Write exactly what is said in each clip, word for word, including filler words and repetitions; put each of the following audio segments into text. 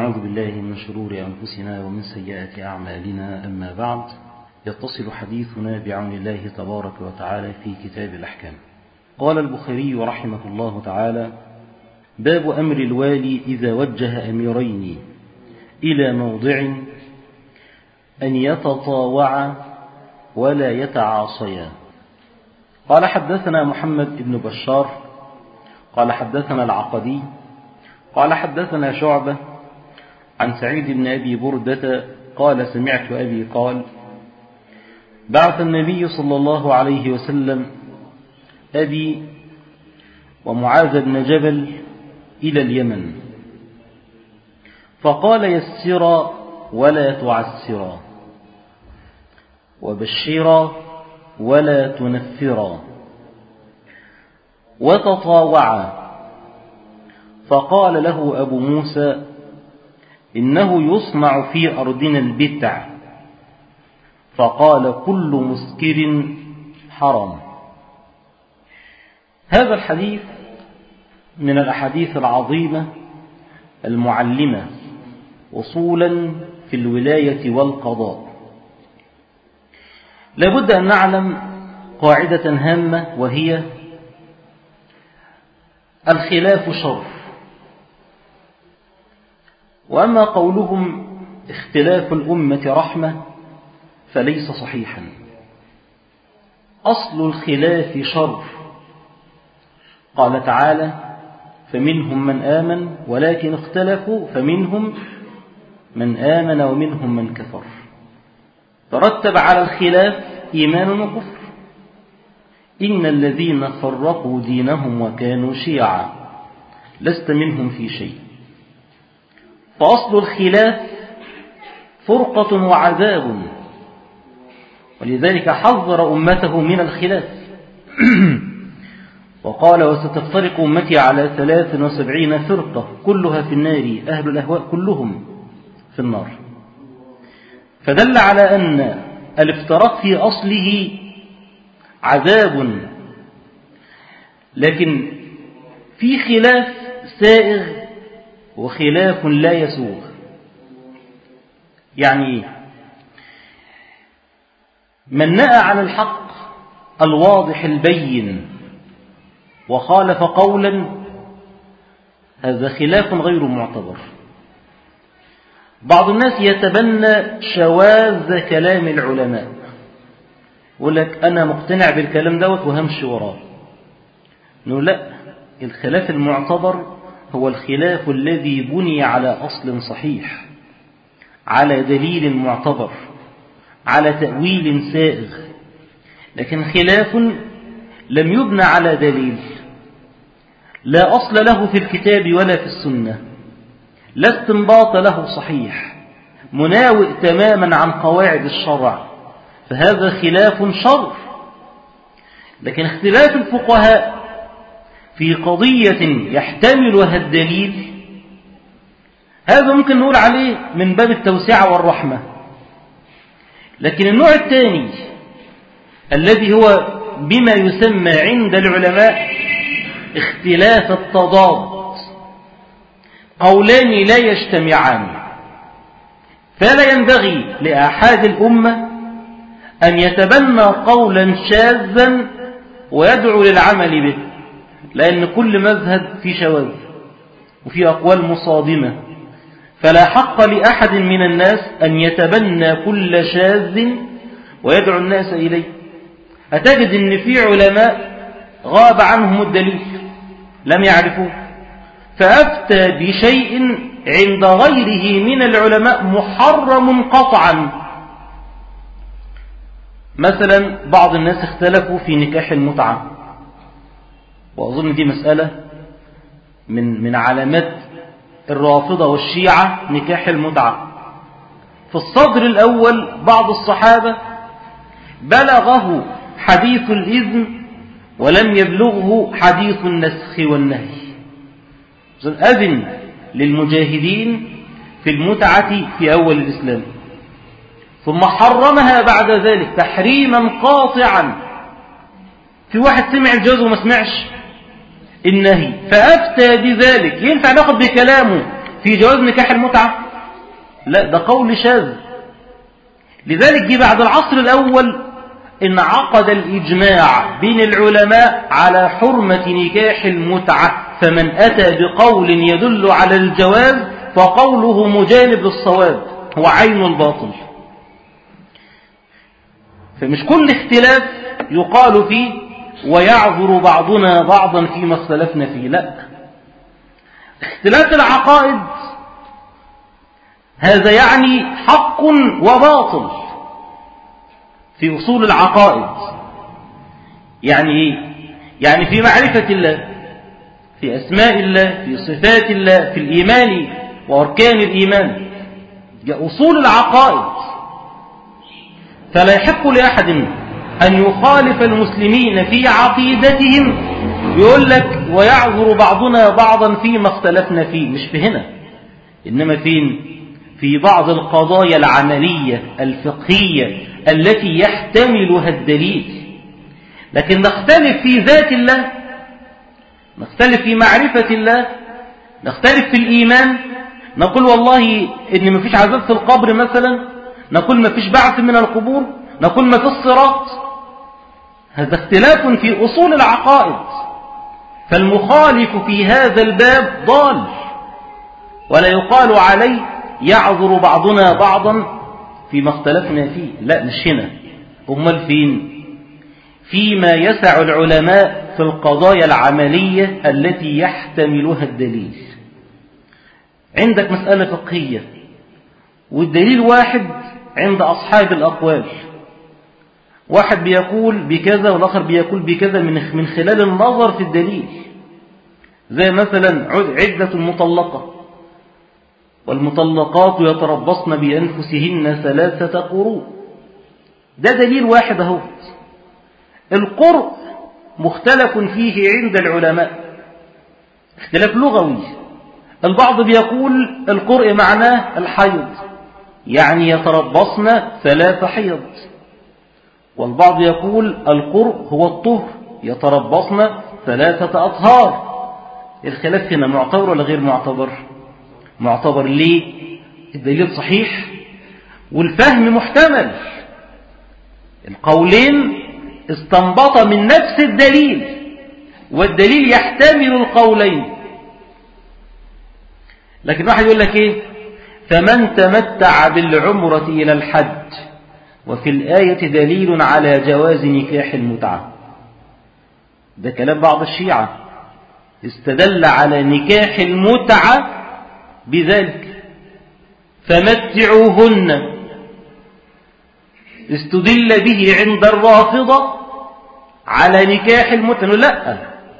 ونعوذ بالله من شرور أنفسنا ومن سيئات أعمالنا. أما بعد، يتصل حديثنا بعون الله تبارك وتعالى في كتاب الأحكام. قال البخاري رحمه الله تعالى: باب أمر الوالي إذا وجه أميرين إلى موضع أن يتطاوعا ولا يتعاصيا. قال: حدثنا محمد بن بشار قال حدثنا العقدي قال حدثنا شعبة عن سعيد بن أبي بردة قال: سمعت أبي قال: بعث النبي صلى الله عليه وسلم أبي ومعاذ بن جبل إلى اليمن، فقال: يسرا ولا تعسرا، وبشرا ولا تنفرا، وتطاوعا. فقال له أبو موسى: إنه يصنع في أرضنا البتع. فقال: كل مسكر حرام. هذا الحديث من الأحاديث العظيمة المعلمة أصولا في الولاية والقضاء. لابد أن نعلم قاعدة هامة، وهي الخلاف شر. وأما قولهم اختلاف الأمة رحمة فليس صحيحا. أصل الخلاف شر. قال تعالى: فمنهم من آمن ولكن اختلفوا فمنهم من آمن ومنهم من كفر. ترتب على الخلاف إيمان وكفر. إن الذين فرقوا دينهم وكانوا شيعا لست منهم في شيء. فأصل الخلاف فرقة وعذاب، ولذلك حذر أمته من الخلاف وقال: وستفترق أمتي على ثلاث وسبعين فرقة كلها في النار، أهل الأهواء كلهم في النار. فدل على أن الافتراق في أصله عذاب، لكن في خلاف سائغ وخلاف لا يسوغ. يعني إيه؟ من نأى عن الحق الواضح البين وخالف قولا، هذا خلاف غير معتبر. بعض الناس يتبنى شواذ كلام العلماء، يقول لك أنا مقتنع بالكلام دوت وهمشي وراه. نقول لا، الخلاف المعتبر هو الخلاف الذي بني على أصل صحيح، على دليل معتبر، على تأويل سائغ. لكن خلاف لم يبنى على دليل، لا أصل له في الكتاب ولا في السنة، لا استنباط له صحيح، مناوئ تماما عن قواعد الشرع، فهذا خلاف شر. لكن اختلاف الفقهاء في قضية يحتملها الدليل، هذا ممكن نقول عليه من باب التوسعة والرحمة. لكن النوع الثاني الذي هو بما يسمى عند العلماء اختلاف التضاد، قولان لا يجتمعان، فلا ينبغي لأحد الأمة أن يتبنى قولا شاذا ويدعو للعمل به، لأن كل مذهب في شواذ وفي أقوال مصادمة. فلا حق لأحد من الناس أن يتبنى كل شاذ ويدعو الناس إليه. هتجد أن في علماء غاب عنهم الدليل، لم يعرفوه، فأفتى بشيء عند غيره من العلماء محرم قطعا. مثلا بعض الناس اختلفوا في نكاح المتعة، وأظن دي مسألة من من علامات الرافضة والشيعة، نكاح المتعة. في الصدر الأول بعض الصحابة بلغه حديث الإذن ولم يبلغه حديث النسخ والنهي. أذن للمجاهدين في المتعة في أول الإسلام، ثم حرمها بعد ذلك تحريما قاطعا. في واحد سمع الجواز وما سمعش النهي فأفتى بذلك، ينفع ناخد بكلامه في جواز نكاح المتعة؟ لا، ده قول شاذ. لذلك جه بعد العصر الأول إن عقد الإجماع بين العلماء على حرمة نكاح المتعة، فمن أتى بقول يدل على الجواز فقوله مجانب للصواب، هو عين الباطل. فمش كل اختلاف يقال فيه ويعذر بعضنا بعضا فيما اختلفنا فيه، لا، اختلاف العقائد هذا يعني حق وباطل في أصول العقائد. يعني إيه؟ يعني في معرفة الله، في أسماء الله، في صفات الله، في الإيمان وأركان الإيمان، أصول العقائد. فلا يحق لأحد أن يخالف المسلمين في عقيدتهم، يقول لك ويعذر بعضنا بعضا فيما اختلفنا فيه. مش في هنا، إنما فين؟ في بعض القضايا العملية الفقهية التي يحتملها الدليل. لكن نختلف في ذات الله، نختلف في معرفة الله، نختلف في الإيمان، نقول والله إن مفيش عذاب في القبر مثلا، نقول مفيش بعث من القبور، نقول مفيش صراط. هذا اختلاف في أصول العقائد. فالمخالف في هذا الباب ضال، ولا يقال عليه يعذر بعضنا بعضا فيما اختلفنا فيه. لا، مش هنا. أمال فين؟ فيما يسع العلماء في القضايا العملية التي يحتملها الدليل. عندك مسألة فقهية والدليل واحد عند أصحاب الأقوال، واحد بيقول بكذا والآخر بيقول بكذا من خلال النظر في الدليل، زي مثلا عدة المطلقة، والمطلقات يتربصن بأنفسهن ثلاثة قروء، ده دليل واحد اهو. القرء مختلف فيه عند العلماء اختلاف لغوي. البعض بيقول القرء معناه الحيض، يعني يتربصن ثلاث حيض، والبعض يقول القرء هو الطهر، يتربصن ثلاثة أطهار. الخلاف هنا معتبر ولا غير معتبر؟ معتبر. ليه؟ الدليل صحيح والفهم محتمل. القولين استنبط من نفس الدليل، والدليل يحتمل القولين. لكن واحد يقول لك ايه؟ فمن تمتع بالعمرة إلى الحج، وفي الآية دليل على جواز نكاح المتعة. ده كلام بعض الشيعة، استدل على نكاح المتعة بذلك، فمتعوهن. استدل به عند الرافضة على نكاح المتعة. لا،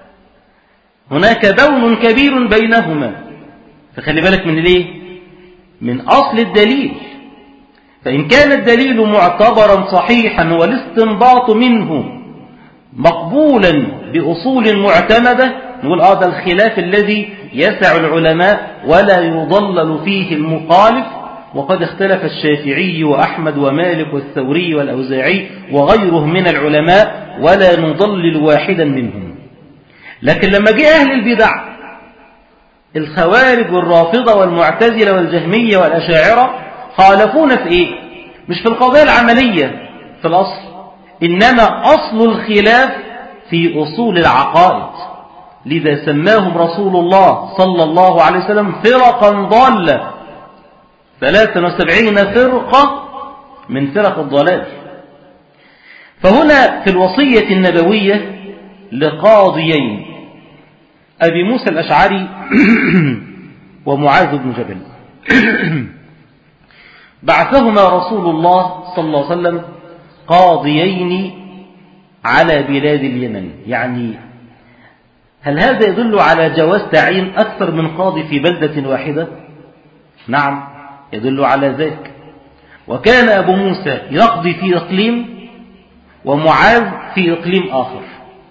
هناك بون كبير بينهما. فخلي بالك من ليه؟ من أصل الدليل. فإن كان الدليل معتبرا صحيحا والاستنباط منه مقبولا بأصول معتمدة، نقول آه ده الخلاف الذي يسع العلماء ولا يضلل فيه المخالف. وقد اختلف الشافعي وأحمد ومالك والثوري والأوزاعي وغيرهم من العلماء، ولا نضلل واحدا منهم. لكن لما جاء أهل البدع الخوارج والرافضة والمعتزلة والجهمية والأشاعرة خالفون في إيه؟ مش في القضايا العملية في الأصل، إنما أصل الخلاف في أصول العقائد. لذا سماهم رسول الله صلى الله عليه وسلم فرقا ضالة، ثلاثة وسبعين فرقة من فرق الضلال. فهنا في الوصية النبوية لقاضيين، أبي موسى الأشعري ومعاذ بن جبل، بعثهما رسول الله صلى الله عليه وسلم قاضيين على بلاد اليمن. يعني هل هذا يدل على جواز تعيين أكثر من قاضي في بلدة واحدة؟ نعم، يدل على ذلك. وكان أبو موسى يقضي في إقليم ومعاذ في إقليم آخر.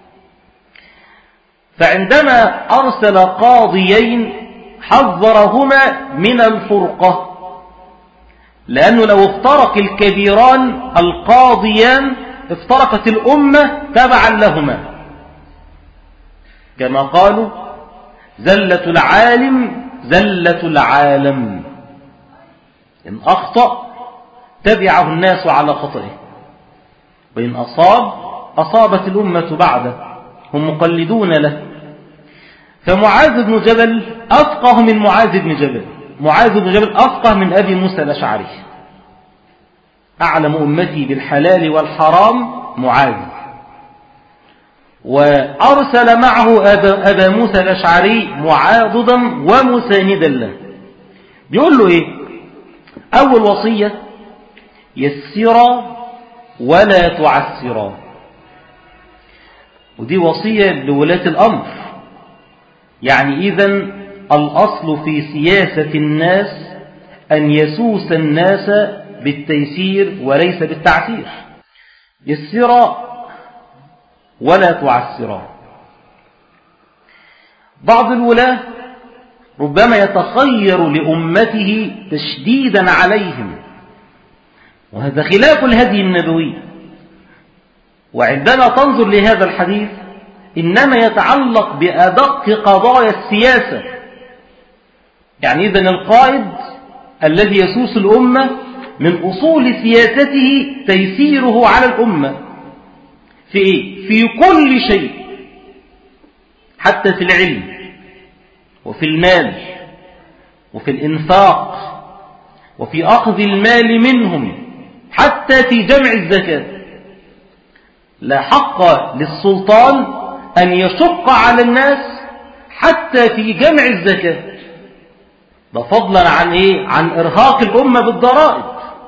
فعندما أرسل قاضيين حذرهما من الفرقة، لأنه لو افترق الكبيران القاضيان افترقت الأمة تبعا لهما، كما قالوا زلة العالم زلة العالم. إن أخطأ تبعه الناس على خطئه، وإن أصاب أصابت الأمة بعده، هم مقلدون له. فمعاذ بن جبل أفقه من معاذ بن جبل، معاذ بن جبل أفقه من أبي موسى الأشعري. أعلم أمتي بالحلال والحرام معاذ. وأرسل معه أبا موسى الأشعري معاضدا ومساندا له. بيقول له إيه؟ أول وصية: يسرا ولا تعسرا. ودي وصية لولاة الأمر. يعني إذن الأصل في سياسة الناس أن يسوس الناس بالتيسير وليس بالتعسير. يسرا ولا تعسرا. بعض الولاة ربما يتخير لأمته تشديدا عليهم، وهذا خلاف الهدي النبوي. وعندما تنظر لهذا الحديث إنما يتعلق بأدق قضايا السياسة. يعني إذن القائد الذي يسوس الأمة من أصول سياسته تيسيره على الأمة في إيه؟ في كل شيء، حتى في العلم وفي المال وفي الإنفاق وفي أخذ المال منهم، حتى في جمع الزكاة. لا حق للسلطان أن يشق على الناس حتى في جمع الزكاة، ده فضلا عن إيه؟ عن إرهاق الأمة بالضرائب.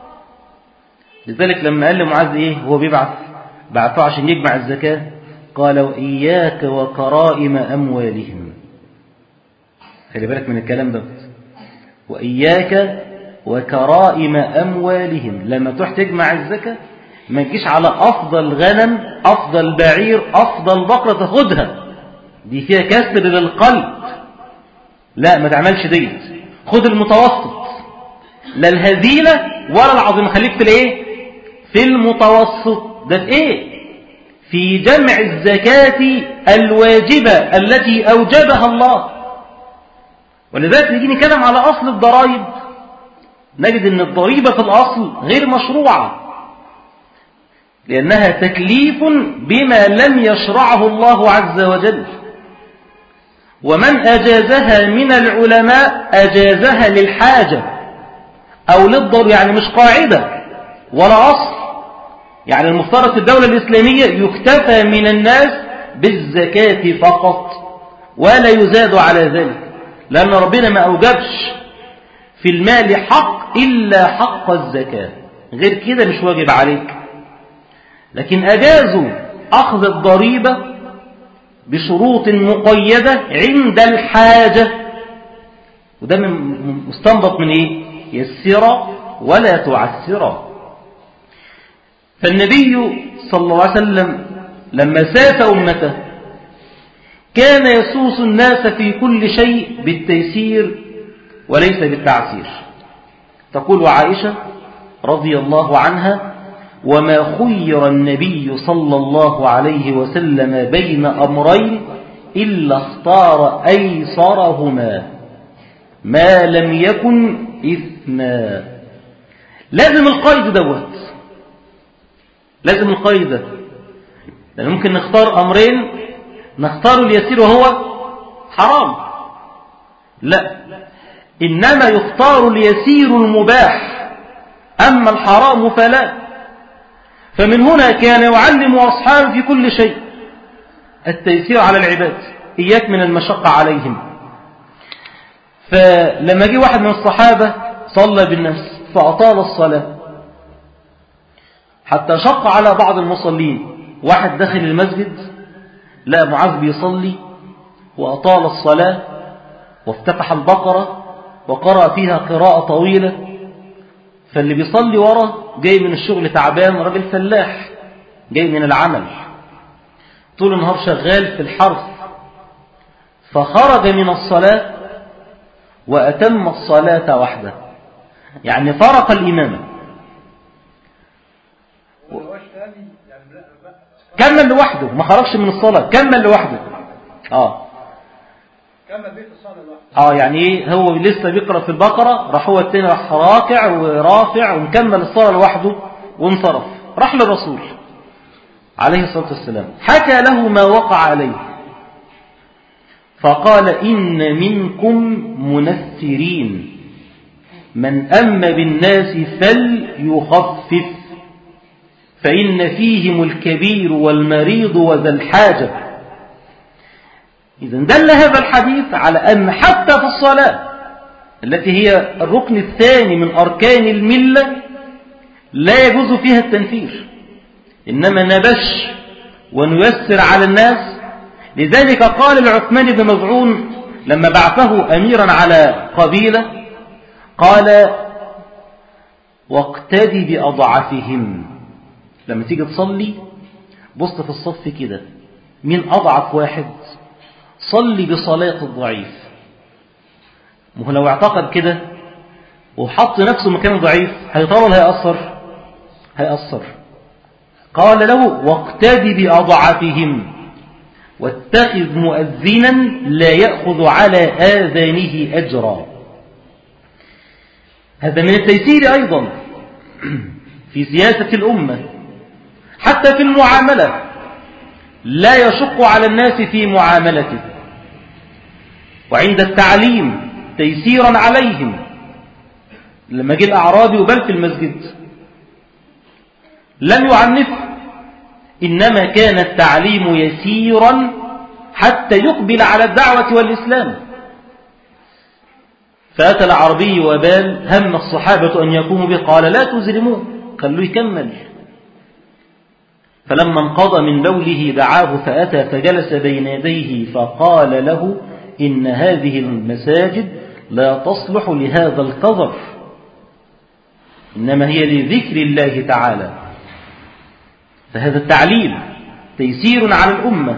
لذلك لما قال لمعاذ إيه هو بيبعث بعثه عشان يجمع الزكاة، قال: وإياك وكرائم أموالهم. خلي بالك من الكلام ده، وإياك وكرائم أموالهم. لما تروح تجمع الزكاة ما تجيش على أفضل غنم، أفضل بعير، أفضل بقرة تاخدها، دي فيها كسر للقلب. لا، ما تعملش ديت. خد المتوسط، لا الهزيلة ولا العظيمة، خليك في الايه؟ في المتوسط. ده في ايه؟ في جمع الزكاة الواجبة التي أوجبها الله. ولذلك نيجي نتكلم على أصل الضرائب، نجد أن الضريبة في الأصل غير مشروعة، لأنها تكليف بما لم يشرعه الله عز وجل. ومن أجازها من العلماء أجازها للحاجة أو للضرورة، يعني مش قاعدة ولا أصل. يعني المفترض في الدولة الإسلامية يكتفى من الناس بالزكاة فقط ولا يزاد على ذلك، لأن ربنا ما أوجبش في المال حق إلا حق الزكاة، غير كده مش واجب عليك. لكن أجازوا أخذ الضريبة بشروط مقيدة عند الحاجة، وده مستنبط من إيه؟ يسر ولا تعسر. فالنبي صلى الله عليه وسلم لما ساس أمته كان يسوس الناس في كل شيء بالتيسير وليس بالتعسير. تقول عائشة رضي الله عنها: وما خير النبي صلى الله عليه وسلم بين أمرين إلا اختار أيسرهما ما لم يكن إثما. لازم القيد دوت، لازم القيد ده، لأن ممكن نختار أمرين نختار اليسير وهو حرام. لا، إنما يختار اليسير المباح، أما الحرام فلا. فمن هنا كان يعلم أصحابه في كل شيء التيسير على العباد، إياك من المشقة عليهم. فلما جه واحد من الصحابة صلى بالناس فأطال الصلاة حتى شق على بعض المصلين. واحد دخل المسجد لا معاذ بيصلي وأطال الصلاة وافتتح البقرة وقرأ فيها قراءة طويلة، فاللي بيصلي ورا جاي من الشغل تعبان، راجل فلاح جاي من العمل طول النهار شغال في الحرث، فخرج من الصلاة وأتم الصلاة وحده، يعني فرق الإمامة، كمل لوحده، ما خرجش من الصلاة، كمل لوحده. آه اه يعني ايه، هو لسه بيقرأ في البقرة، راح هو التاني راح راكع ورافع ومكمل الصلاة لوحده وانصرف، راح للرسول عليه الصلاة والسلام حكى له ما وقع عليه، فقال إن منكم منفرين، من أم بالناس فليخفف، فإن فيهم الكبير والمريض وذا الحاجة. إذن دل هذا الحديث على أن حتى في الصلاة التي هي الركن الثاني من أركان الملة لا يجوز فيها التنفير، إنما نبش ونيسر على الناس. لذلك قال لعثمان بن مظعون لما بعثه أميرا على قبيلة، قال واقتدي بأضعفهم، لما تيجي تصلي بص في الصف كده مين أضعف واحد، صلي بصلاة الضعيف. مه لو اعتقد كده وحط نفسه مكان ضعيف هيطول هيأثر هيأثر قال له واقتدي بأضعفهم واتخذ مؤذنا لا يأخذ على آذانه أجرا. هذا من التيسير أيضا في سياسة الأمة، حتى في المعاملة لا يشق على الناس في معاملته، وعند التعليم تيسيرا عليهم. لما جاء الأعرابي وبل في المسجد لم يعنف، إنما كان التعليم يسيرا حتى يقبل على الدعوة والإسلام. فأتى العربي وبال هم الصحابة أن يقوموا به، قال لا تزرموه، خلوه يكمل. فلما انقضى من بوله دعاه فأتى فجلس بين يديه فقال له إن هذه المساجد لا تصلح لهذا القذر، إنما هي لذكر الله تعالى. فهذا التعليم تيسير على الأمة،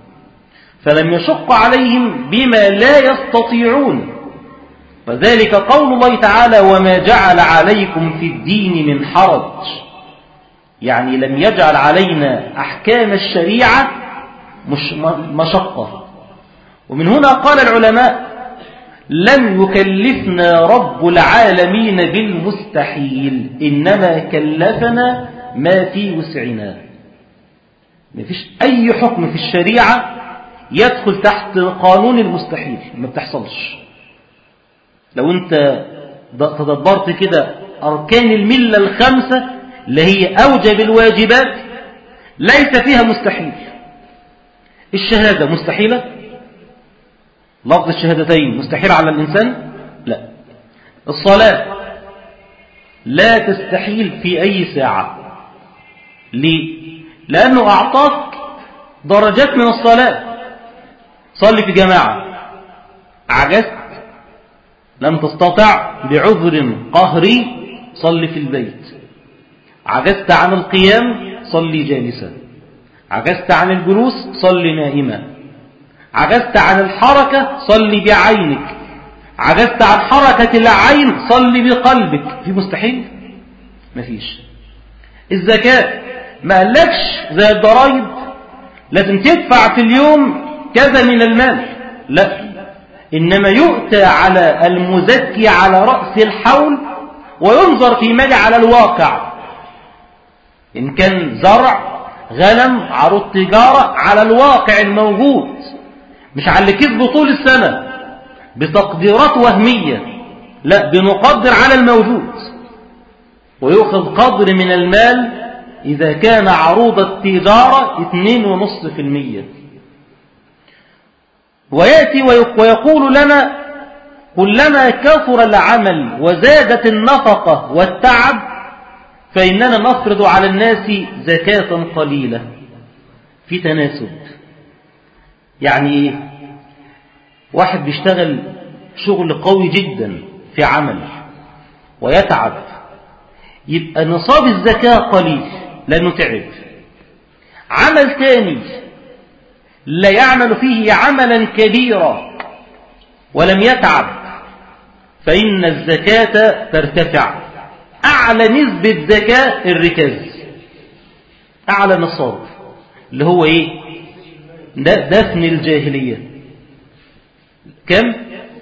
فلم يشق عليهم بما لا يستطيعون. وذلك قول الله تعالى وما جعل عليكم في الدين من حرج، يعني لم يجعل علينا أحكام الشريعة مش مشقة. ومن هنا قال العلماء لم يكلفنا رب العالمين بالمستحيل، إنما كلفنا ما في وسعنا. ما فيش أي حكم في الشريعة يدخل تحت قانون المستحيل، ما بتحصلش. لو أنت تدبرت كده أركان الملة الخمسة اللي هي أوجب الواجبات ليس فيها مستحيل. الشهادة مستحيلة، لفظ الشهادتين مستحيل على الإنسان؟ لا. الصلاة لا تستحيل في أي ساعة. ليه؟ لأنه أعطاك درجات من الصلاة. صلي في جماعة، عجزت لم تستطع بعذر قهري صلي في البيت، عجزت عن القيام صلي جالسا، عجزت عن الجلوس صلي نائما، عجزت عن الحركة صلي بعينك، عجزت عن حركة العين صلي بقلبك. في مستحيل؟ مفيش. الزكاة ما قالكش زي الضرائب لازم تدفع في اليوم كذا من المال، لا، إنما يؤتى على المزكي على رأس الحول وينظر في مال على الواقع. إن كان زرع غنم عروض تجارة على الواقع الموجود، مش على اللي كسبه طول السنة بتقديرات وهمية، لا، بنقدر على الموجود. ويأخذ قدر من المال إذا كان عروض التجارة اثنين ونصف في المية. ويأتي ويقول لنا كلما كثر العمل وزادت النفقة والتعب فإننا نفرض على الناس زكاة قليلة. في تناسب. يعني إيه؟ واحد بيشتغل شغل قوي جدا في عمل ويتعب، يبقى نصاب الزكاة قليل لأنه تعب. عمل ثاني لا يعمل فيه عملا كبيرا ولم يتعب فإن الزكاة ترتفع. أعلى نسبة زكاة الركاز، أعلى نصاب اللي هو إيه؟ ده دفن الجاهلية. كم؟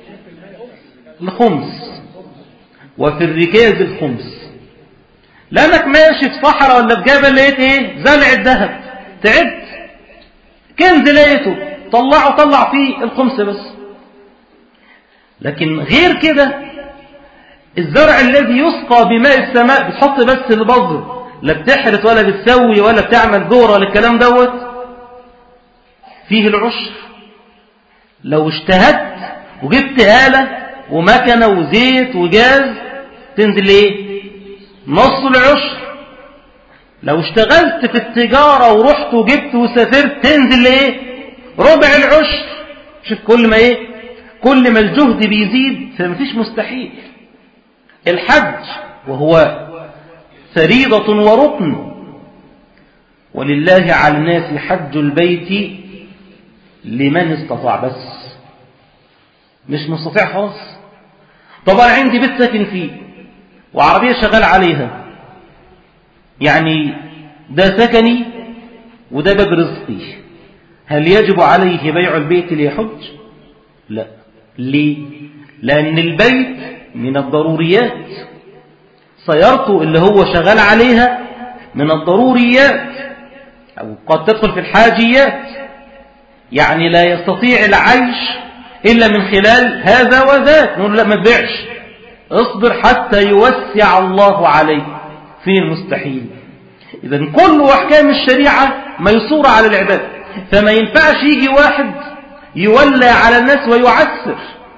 الخمس. وفي الركاز الخمس. لأنك ماشي في صحراء ولا في جبل لقيت ايه؟ زلع الذهب، تعبت، كنز لقيته، طلعه طلع فيه الخمس بس. لكن غير كده الزرع الذي يسقى بماء السماء بتحط بس البذر، لا بتحرث ولا بتسوي ولا بتعمل دورة للكلام دوت، فيه العشر. لو اجتهدت وجبت آلة ومكنة وزيت وجاز تنزل ايه؟ نص العشر. لو اشتغلت في التجارة ورحت وجبت وسافرت تنزل ايه؟ ربع العشر. شوف كل ما ايه؟ كل ما الجهد بيزيد فمفيش مستحيل. الحج وهو فريضة وركن، ولله على الناس حج البيت لمن استطاع، بس مش مستطيع خالص. طبعا عندي بيت ساكن فيه وعربية شغال عليها، يعني ده سكني وده باب رزقي، هل يجب عليه بيع البيت ليحج؟ لا. ليه؟ لأن البيت من الضروريات، سيارته اللي هو شغال عليها من الضروريات، أو قد تدخل في الحاجيات، يعني لا يستطيع العيش إلا من خلال هذا وذاك. نقول لا، ما تبيعش، اصبر حتى يوسع الله عليك في المستحيل. إذا كل أحكام الشريعة ميسورة على العباد، فما ينفعش يجي واحد يولى على الناس ويعسر.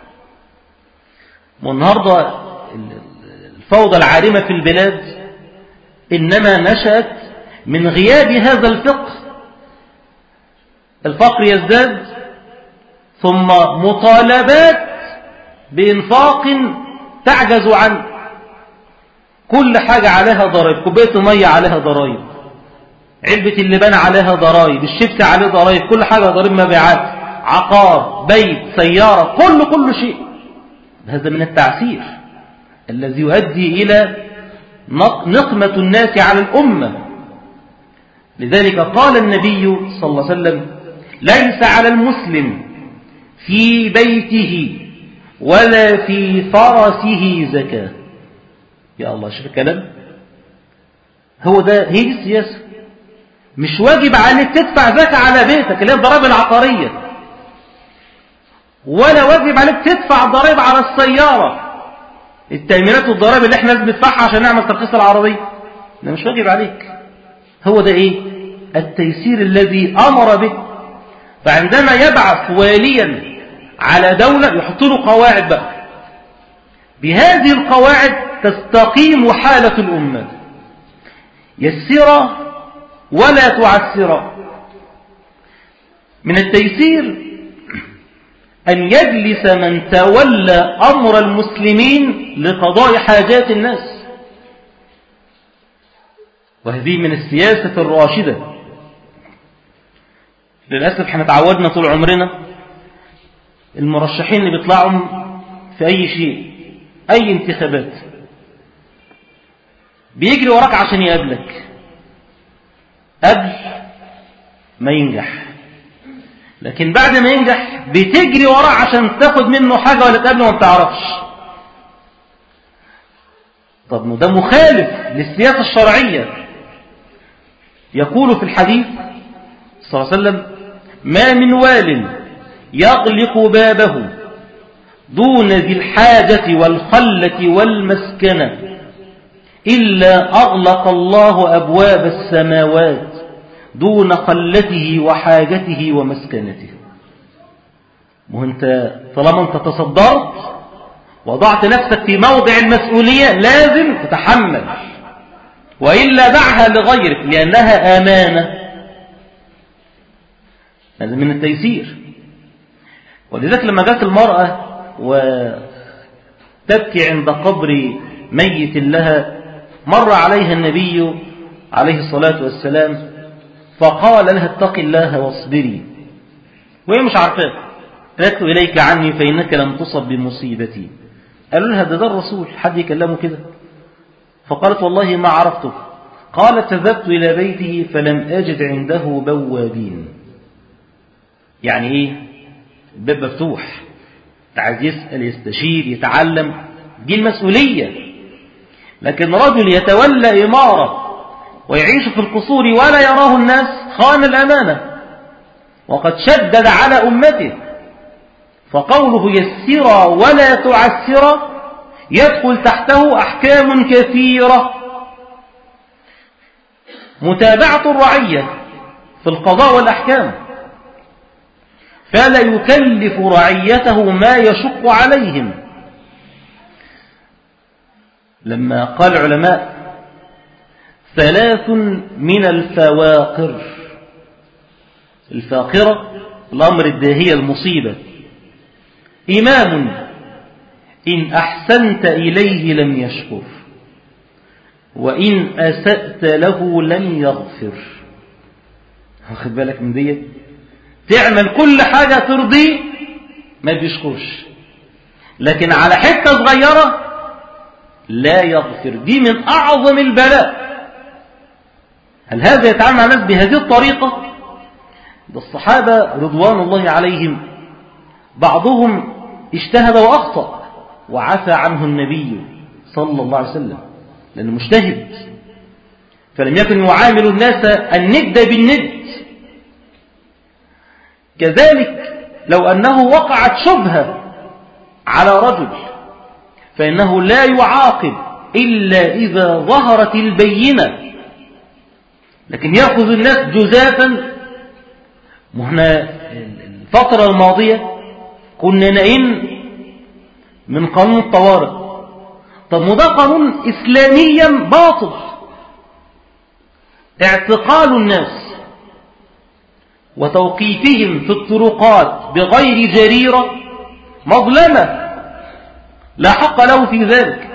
والنهاردة الفوضى العارمة في البلاد إنما نشأت من غياب هذا الفقه. الفقر يزداد، ثم مطالبات بإنفاق تعجز عنه. كل حاجة عليها ضرائب، كوباية المية عليها ضرائب، علبة اللبان عليها ضرائب، الشيبس عليه ضرائب، كل حاجة ضرائب، مبيعات، عقار، بيت، سيارة، كل كل شيء. هذا من التعسير الذي يؤدي إلى نقمة الناس على الأمة. لذلك قال النبي صلى الله عليه وسلم: ليس على المسلم في بيته ولا في فرسه زكاة. يا الله، شوف الكلام. هو ده، هي دي السياسة. مش واجب عليك تدفع زكاة على بيتك اللي هي الضرائب العقارية، ولا واجب عليك تدفع ضرائب على السيارة، التأمينات والضرائب اللي احنا لازم ندفعها عشان نعمل ترخيص العربية. ده مش واجب عليك. هو ده ايه؟ التيسير الذي أمر به. فعندما يبعث واليا على دولة يحط له قواعد بقى، بهذه القواعد تستقيم حالة الأمة، يسر ولا تعسر. من التيسير أن يجلس من تولى أمر المسلمين لقضاء حاجات الناس، وهذه من السياسة الراشدة. للأسف احنا تعودنا طول عمرنا المرشحين اللي بيطلعوا في أي شيء، أي انتخابات، بيجري وراك عشان يقابلك قبل ما ينجح، لكن بعد ما ينجح بتجري وراه عشان تاخد منه حاجة ولا تقابله ما بتعرفش. طب ده مخالف للسياسة الشرعية. يقول في الحديث صلى الله عليه وسلم: ما من وال يغلق بابه دون ذي الحاجة والخلة والمسكنة إلا أغلق الله أبواب السماوات دون خلته وحاجته ومسكنته. وانت طالما انت تصدرت وضعت نفسك في موضع المسؤولية لازم تتحمل، وإلا دعها لغيرك لأنها أمانة. هذا من التيسير. ولذلك لما جاءت المرأة وتبكي عند قبر ميت لها، مر عليها النبي عليه الصلاة والسلام فقال لها: اتق الله واصبري. وهي مش عارفاه، قالت له: إليك عني فإنك لم تصب بمصيبتي. قالوا لها: ده ده الرسول، حد يكلمه كده؟ فقالت: والله ما عرفته. قالت: ذهبت إلى بيته فلم أجد عنده بوابين. يعني إيه؟ الباب مفتوح، عايز يسأل يستشير يتعلم، دي المسؤولية. لكن رجل يتولى إمارة ويعيش في القصور ولا يراه الناس خان الأمانة، وقد شدد على أمته. فقوله يسرا ولا تعسرا يدخل تحته أحكام كثيرة. متابعة الرعية في القضاء والأحكام، فلا يكلف رعيته ما يشق عليهم. لما قال العلماء ثلاث من الفواقر، الفاقرة الأمر الداهية المصيبة: إمام إن أحسنت إليه لم يشكر، وإن أسأت له لم يغفر. واخد بالك من دي؟ تعمل كل حاجة ترضيه ما بيشكرش، لكن على حتة صغيرة لا يغفر. دي من أعظم البلاء. هل هذا يتعامل مع الناس بهذه الطريقة؟ ده الصحابة رضوان الله عليهم بعضهم اجتهد وأخطأ وعفى عنه النبي صلى الله عليه وسلم، لأنه مجتهد، فلم يكن يعامل الناس الند بالند. كذلك لو أنه وقعت شبهة على رجل فإنه لا يعاقب إلا إذا ظهرت البينة، لكن يأخذ الناس جزافا. وهنا الفترة الماضية كنا نئن من قانون الطوارئ. طب ما ده قانون إسلاميا باطل. اعتقال الناس وتوقيفهم في الطرقات بغير جريرة مظلمة لا حق له في ذلك،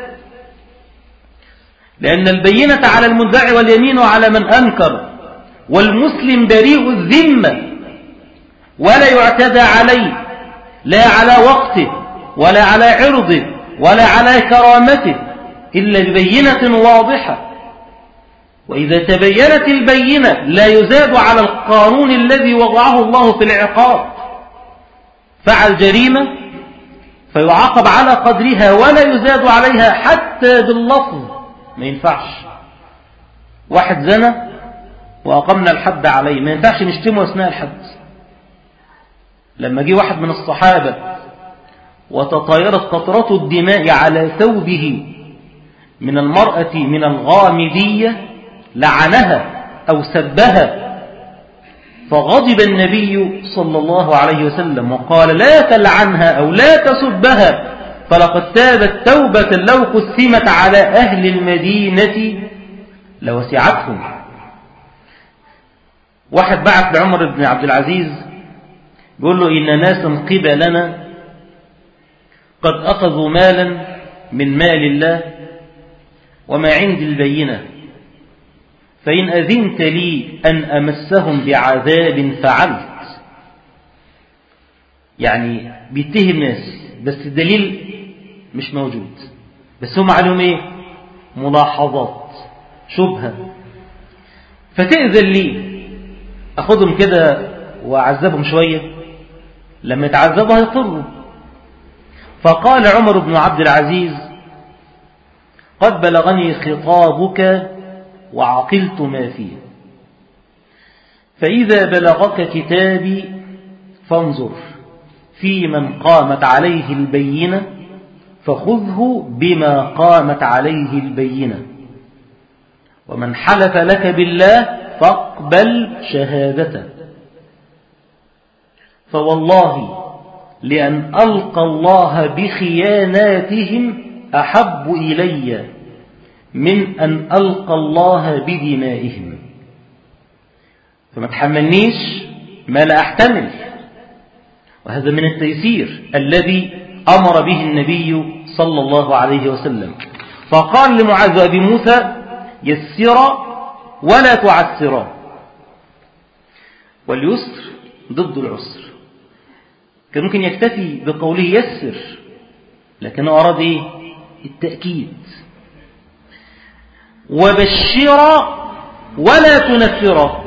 لأن البينة على المدعي واليمين على من أنكر، والمسلم بريء الذمة ولا يعتدى عليه لا على وقته ولا على عرضه ولا على كرامته إلا ببينة واضحة. وإذا تبينت البينة لا يزاد على القانون الذي وضعه الله في العقاب. فعل جريمة فيعاقب على قدرها ولا يزاد عليها حتى باللفظ، ما ينفعش. واحد زنى وأقمنا الحد عليه، ما ينفعش نشتمه أثناء الحد. لما جه واحد من الصحابة وتطايرت قطرة الدماء على ثوبه من المرأة من الغامدية لعنها أو سبها، فغضب النبي صلى الله عليه وسلم وقال لا تلعنها أو لا تسبها، فلقد تابت توبة لو قسمت على أهل المدينة لوسعتهم. واحد بعث لعمر بن عبد العزيز بيقول له إن ناسا قبلنا قد أخذوا مالا من مال الله وما عندي البينة، فإن أذنت لي أن أمسهم بعذاب فعلت. يعني بيتهم ناس بس الدليل مش موجود، بس هم عليهم ايه؟ ملاحظات، شبهة. فتأذن لي أخذهم كده وأعذبهم شوية، لما يتعذبوا هيضطروا. فقال عمر بن عبد العزيز قد بلغني خطابك وعقلت ما فيه، فإذا بلغك كتابي فانظر في من قامت عليه البينة فخذه بما قامت عليه البينة، ومن حلف لك بالله فاقبل شهادته، فوالله لأن ألقى الله بخياناتهم أحب إلي من أن ألقى الله بدمائهم. فما تحملنيش ما لا أحتمل. وهذا من التيسير الذي أمر به النبي صلى الله عليه وسلم. فقال لمعاذ أبي موسى يسر ولا تعسر، واليسر ضد العسر. كان ممكن يكتفي بقوله يسر، لكنه أراد إيه؟ التأكيد. وبشر ولا تنفر.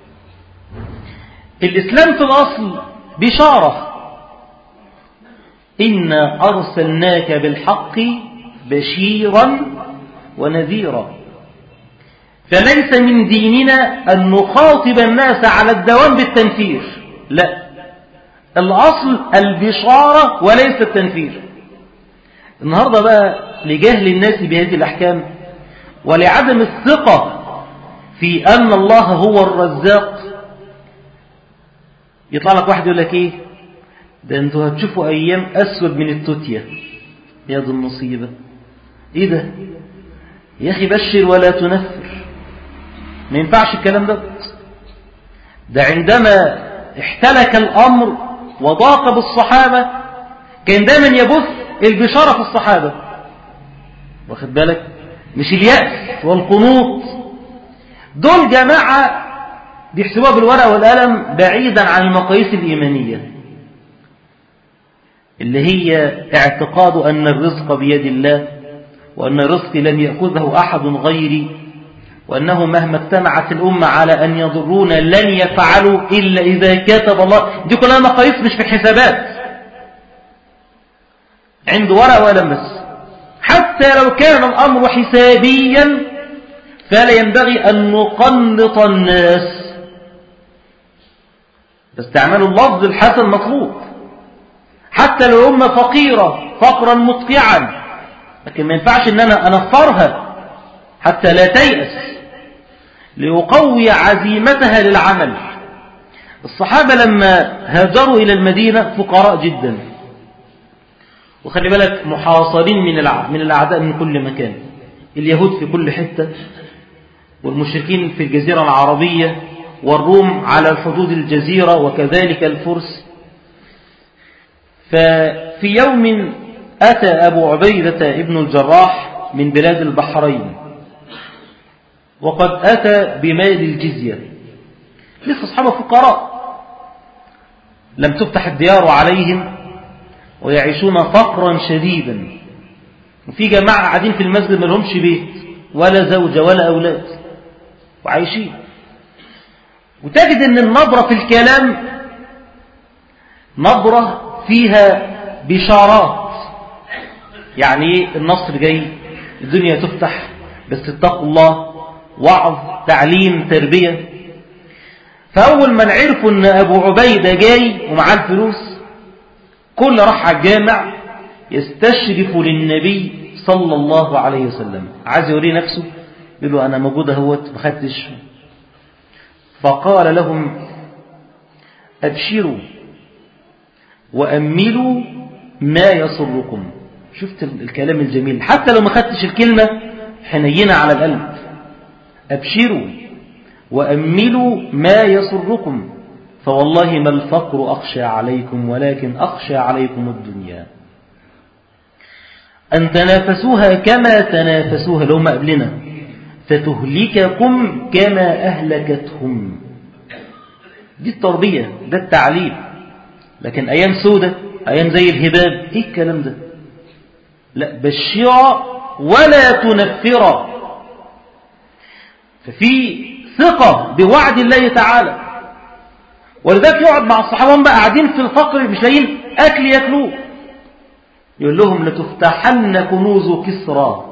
الإسلام في الأصل بشارة، إنا أرسلناك بالحق بشيرا ونذيرا. فليس من ديننا أن نخاطب الناس على الدوام بالتنفير، لا، الأصل البشارة وليس التنفير. النهاردة بقى لجهل الناس بهذه الأحكام ولعدم الثقة في أن الله هو الرزاق، يطلع لك واحد يقول لك إيه ده أنتوا هتشوفوا أيام أسود من التوتية. يا ذو المصيبة، إيه ده يا أخي؟ بشر ولا تنفر، ما ينفعش الكلام ده. ده عندما احتلك الأمر وضاق بالصحابة كان دائما يبث البشارة في الصحابة، واخد بالك؟ مش اليأس والقنوط. دول جماعة بيحسبوها بالورقة والقلم بعيدا عن المقاييس الإيمانية اللي هي اعتقاد أن الرزق بيد الله، وأن الرزق لن يأخذه أحد غيري، وأنه مهما اجتمعت الأمة على أن يضرون لن يفعلوا إلا إذا كتب الله. دي كلها مقاييس مش في الحسابات، عنده ورقة وقلم بس. حتى لو كان الأمر حسابيا فلا ينبغي أن نقنط الناس، استعمال اللفظ الحسن مطلوب. حتى لو أمة فقيرة فقرا مدقعا، لكن ما ينفعش أن أنا أنفرها حتى لا تيأس، ليقوي عزيمتها للعمل. الصحابة لما هاجروا إلى المدينة فقراء جدا، وخلي بالك محاصرين من من الأعداء من كل مكان، اليهود في كل حتة، والمشركين في الجزيرة العربية، والروم على الحدود الجزيرة، وكذلك الفرس. ففي يوم أتى أبو عبيدة ابن الجراح من بلاد البحرين، وقد أتى بمال الجزية. لسه أصحابه فقراء، لم تفتح الديار عليهم ويعيشون فقرا شديدا، وفي جماعة قاعدين في المسجد ما لهمش بيت ولا زوجة ولا أولاد وعايشين. وتجد أن النظرة في الكلام نظرة فيها بشارات، يعني النصر جاي، الدنيا تفتح، بس اتقوا الله، وعظ، تعليم، تربية. فأول من عرفوا أن أبو عبيدة جاي ومعاه الفلوس، كل راح على الجامع يستشرف للنبي صلى الله عليه وسلم، عايز يوريه نفسه، يقول له أنا موجود اهوت ما خدتش. فقال لهم أبشروا وأملوا ما يسركم. شفت الكلام الجميل، حتى لو ما خدتش الكلمة حنينة على القلب. أبشروا وأملوا ما يسركم، فوالله ما الفقر أخشى عليكم ولكن أخشى عليكم الدنيا، أن تنافسوها كما تنافسوها لو ما قبلنا، فتهلككم كما أهلكتهم. دي التربية، ده التعليم. لكن أيام سودة، أيام زي الهباب، إيه الكلام ده؟ لا، بشرا ولا تنفرا. ففي ثقة بوعد الله تعالى، ولذلك يقعد مع الصحابة بقى قاعدين في الفقر مش لاقيين أكل يأكلوه، يقول لهم لتفتحن كنوز كسرى،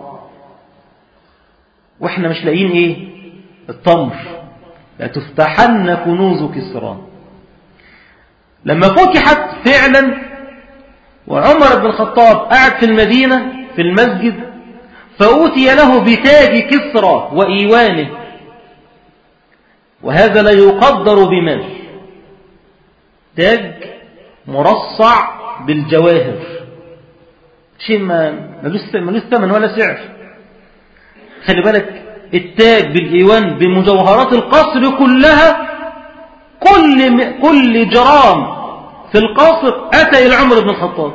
وإحنا مش لاقيين إيه؟ التمر. لتفتحن كنوز كسرى. لما فتحت فعلا وعمر بن الخطاب قاعد في المدينة في المسجد، فأوتي له بتاج كسرى وإيوانه، وهذا لا يقدر بمال، تاج مرصع بالجواهر، شيء ما ملوش ثمن ولا سعر. خلي بالك، التاج بالإيوان بمجوهرات القصر كلها، كل كل جرام في القصر أتى إلى عمر بن الخطاب.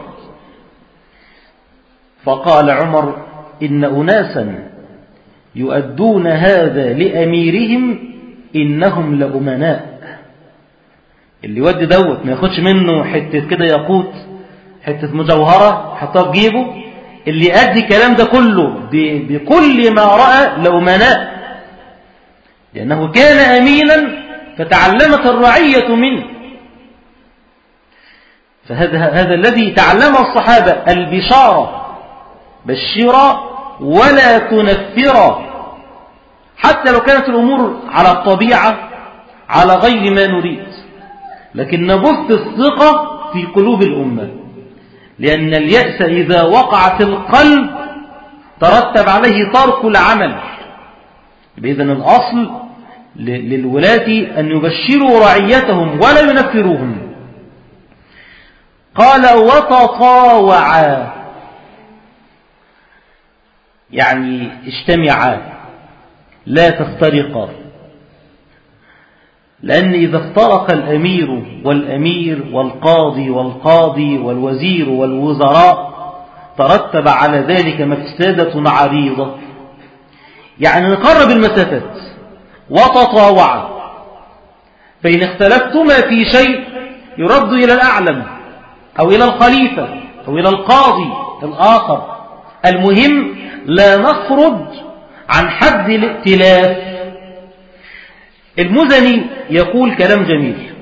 فقال عمر إن أناسا يؤدون هذا لأميرهم إنهم لأمناء. اللي يودي دوت ما ياخدش منه حتة كده ياقوت، حتة مجوهرة حطها في جيبه، اللي يؤدي الكلام ده كله بكل ما رأى لأمناء، لأنه كان أمينا فتعلمت الرعية منه. فهذا هذا الذي تعلمه الصحابة، البشارة، بشرا ولا تنفرا، حتى لو كانت الأمور على الطبيعة على غير ما نريد، لكن نبث الثقة في قلوب الأمة، لأن اليأس إذا وقع في القلب ترتب عليه ترك العمل. بإذن الأصل للولاة أن يبشروا رعيتهم ولا ينفروهم. قال وتطاوعا، يعني اجتمعا لا تفترقا، لأن إذا افترق الأمير والأمير والقاضي والقاضي والوزير والوزراء ترتب على ذلك مفسدة عريضة. يعني نقرب المسافات. وتطاوعا، فإن اختلفتما في شيء يرد إلى الأعلم أو إلى الخليفة أو إلى القاضي الآخر، المهم لا نخرج عن حد الائتلاف. المزني يقول كلام جميل،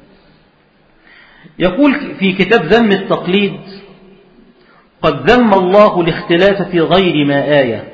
يقول في كتاب ذم التقليد: قد ذم الله الاختلاف في غير ما آية،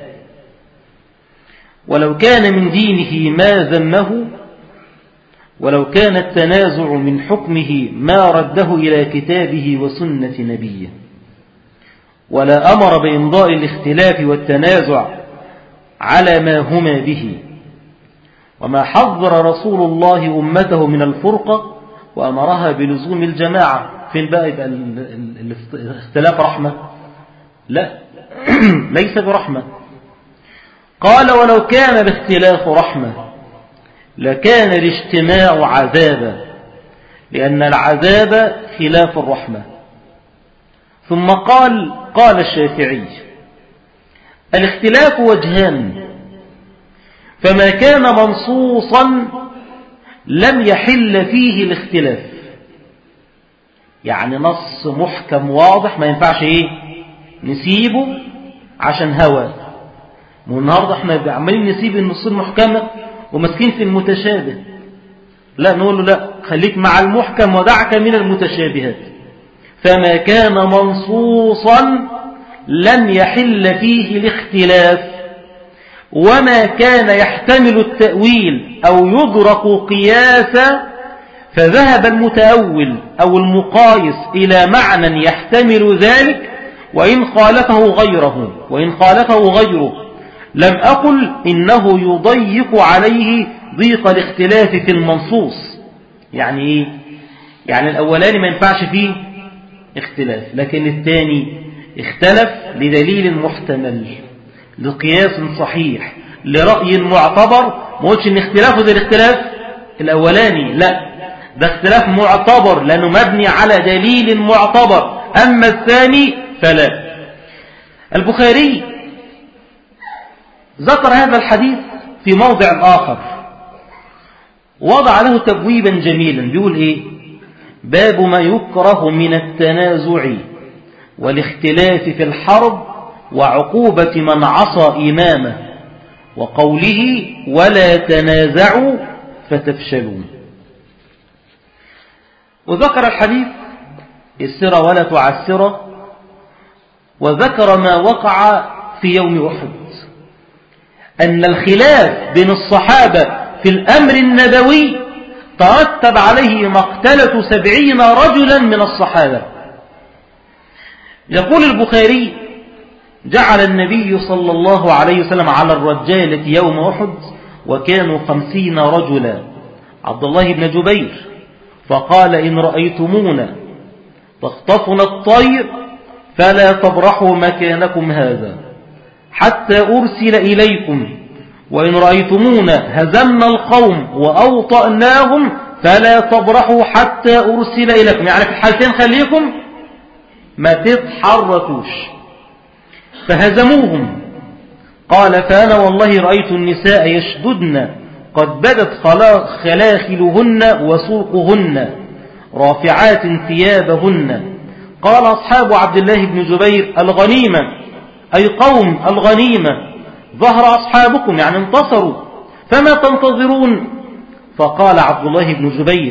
ولو كان من دينه ما ذمه، ولو كان التنازع من حكمه ما رده إلى كتابه وسنة نبيه، ولا أمر بإمضاء الاختلاف والتنازع على ما هما به، وما حذر رسول الله أمته من الفرقة وأمرها بلزوم الجماعة. فين بقى يبقى الاختلاف رحمة؟ لا ليس برحمة. قال ولو كان الاختلاف رحمة لكان الاجتماع عذابا، لأن العذاب خلاف الرحمة. ثم قال قال الشافعي: الاختلاف وجهان، فما كان منصوصا لم يحل فيه الاختلاف. يعني نص محكم واضح ما ينفعش ايه نسيبه عشان هوى. والنهارده احنا عمالين نسيب النصوص المحكمة ومسكين في المتشابه. لا، نقول له لا، خليك مع المحكم ودعك من المتشابهات. فما كان منصوصا لم يحل فيه الاختلاف، وما كان يحتمل التأويل أو يدرك قياسا فذهب المتأول أو المقايس إلى معنى يحتمل ذلك وإن خالفه غيره وإن خالفه غيره لم أقل إنه يضيق عليه ضيق الاختلاف في المنصوص. يعني إيه؟ يعني الأولاني ما ينفعش فيه اختلاف، لكن الثاني اختلف لدليل محتمل، لقياس صحيح، لرأي معتبر. ما قلتش ان اختلافه زي الاختلاف الأولاني، لا، ده اختلاف معتبر لأنه مبني على دليل معتبر. أما الثاني فلا. البخاري ذكر هذا الحديث في موضع آخر، وضع له تبويبا جميلا، بيقول إيه؟ باب ما يكره من التنازع والاختلاف في الحرب وعقوبة من عصى إمامه، وقوله ولا تنازعوا فتفشلوا. وذكر الحديث السر ولا تعسر، وذكر ما وقع في يوم أحد، أن الخلاف بين الصحابة في الأمر النبوي ترتب عليه مقتلة سبعين رجلا من الصحابة. يقول البخاري: جعل النبي صلى الله عليه وسلم على الرجالة يوم أحد وكانوا خمسين رجلا عبد الله بن جبير، فقال: إن رأيتمونا تخطفنا الطير فلا تبرحوا مكانكم هذا حتى أرسل إليكم، وإن رأيتمونا هزمنا القوم وأوطأناهم فلا تبرحوا حتى أرسل إليكم. يعني في الحالتين خليكم ما تتحركوش. فهزموهم. قال: فأنا والله رأيت النساء يشددن قد بدت خلاخلهن وسوقهن رافعات ثيابهن. قال أصحاب عبد الله بن جبير: الغنيمة، أي قوم الغنيمة، ظهر أصحابكم يعني انتصروا، فما تنتظرون؟ فقال عبد الله بن جبير: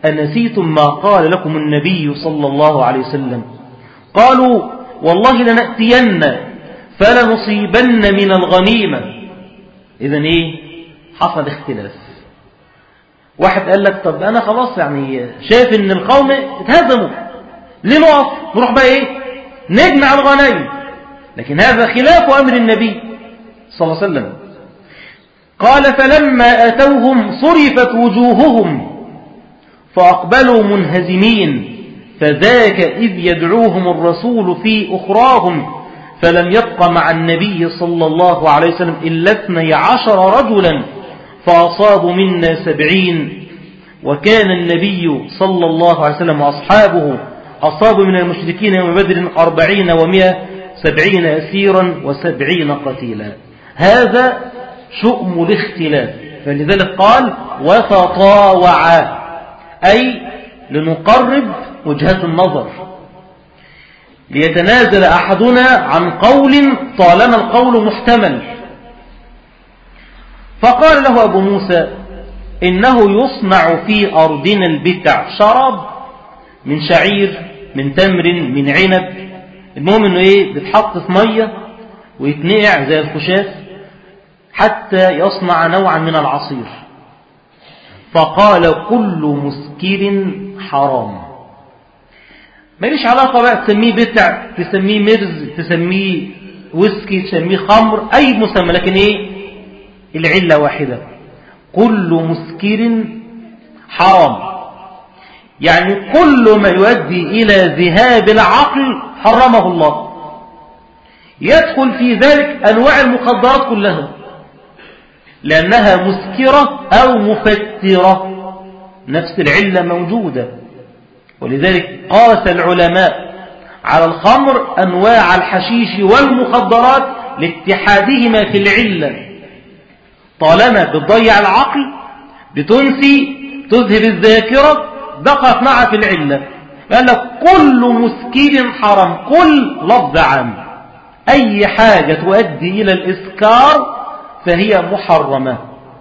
أنسيتم ما قال لكم النبي صلى الله عليه وسلم؟ قالوا والله لنأتين فلنصيبن من الغنيمة. إذن إيه؟ حصل اختلاف. واحد قال لك طب أنا خلاص يعني شايف إن القوم اتهزموا، ليه نقف نروح بقى إيه نجمع الغنائم؟ لكن هذا خلاف أمر النبي صلى الله عليه وسلم. قال فلما أتوهم صرفت وجوههم فأقبلوا منهزمين، فذاك إذ يدعوهم الرسول في أخراهم، فلم يبق مع النبي صلى الله عليه وسلم إلا اثني عشر رجلا فأصابوا منا سبعين. وكان النبي صلى الله عليه وسلم وأصحابه أصابوا من المشركين يوم بدر أربعين ومئة سبعين أسيرا وسبعين قتيلا. هذا شؤم الاختلاف، فلذلك قال وتطاوعا، أي لنقرب وجهات النظر، ليتنازل أحدنا عن قول طالما القول محتمل. فقال له أبو موسى إنه يصنع في أرضنا البتع، شراب من شعير من تمر من عنب، المهم انه ايه بتحط في مية ويتنقع زي الخشاف حتى يصنع نوعا من العصير. فقال كل مسكر حرام. ماليش علاقة بقى تسميه بتع، تسميه مرز، تسميه ويسكي، تسميه خمر، اي مسمى، لكن ايه العلة واحدة، كل مسكر حرام. يعني كل ما يؤدي إلى ذهاب العقل حرمه الله. يدخل في ذلك أنواع المخدرات كلها لأنها مسكرة أو مفترة، نفس العلة موجودة. ولذلك قاس العلماء على الخمر أنواع الحشيش والمخدرات لاتحادهما في العلة. طالما بتضيع العقل، بتنسي، تذهب الذاكرة، بقت معها في العلة. قال لك كل مسكر حرام، كل لفظ عام، أي حاجة تؤدي إلى الإسكار فهي محرمة.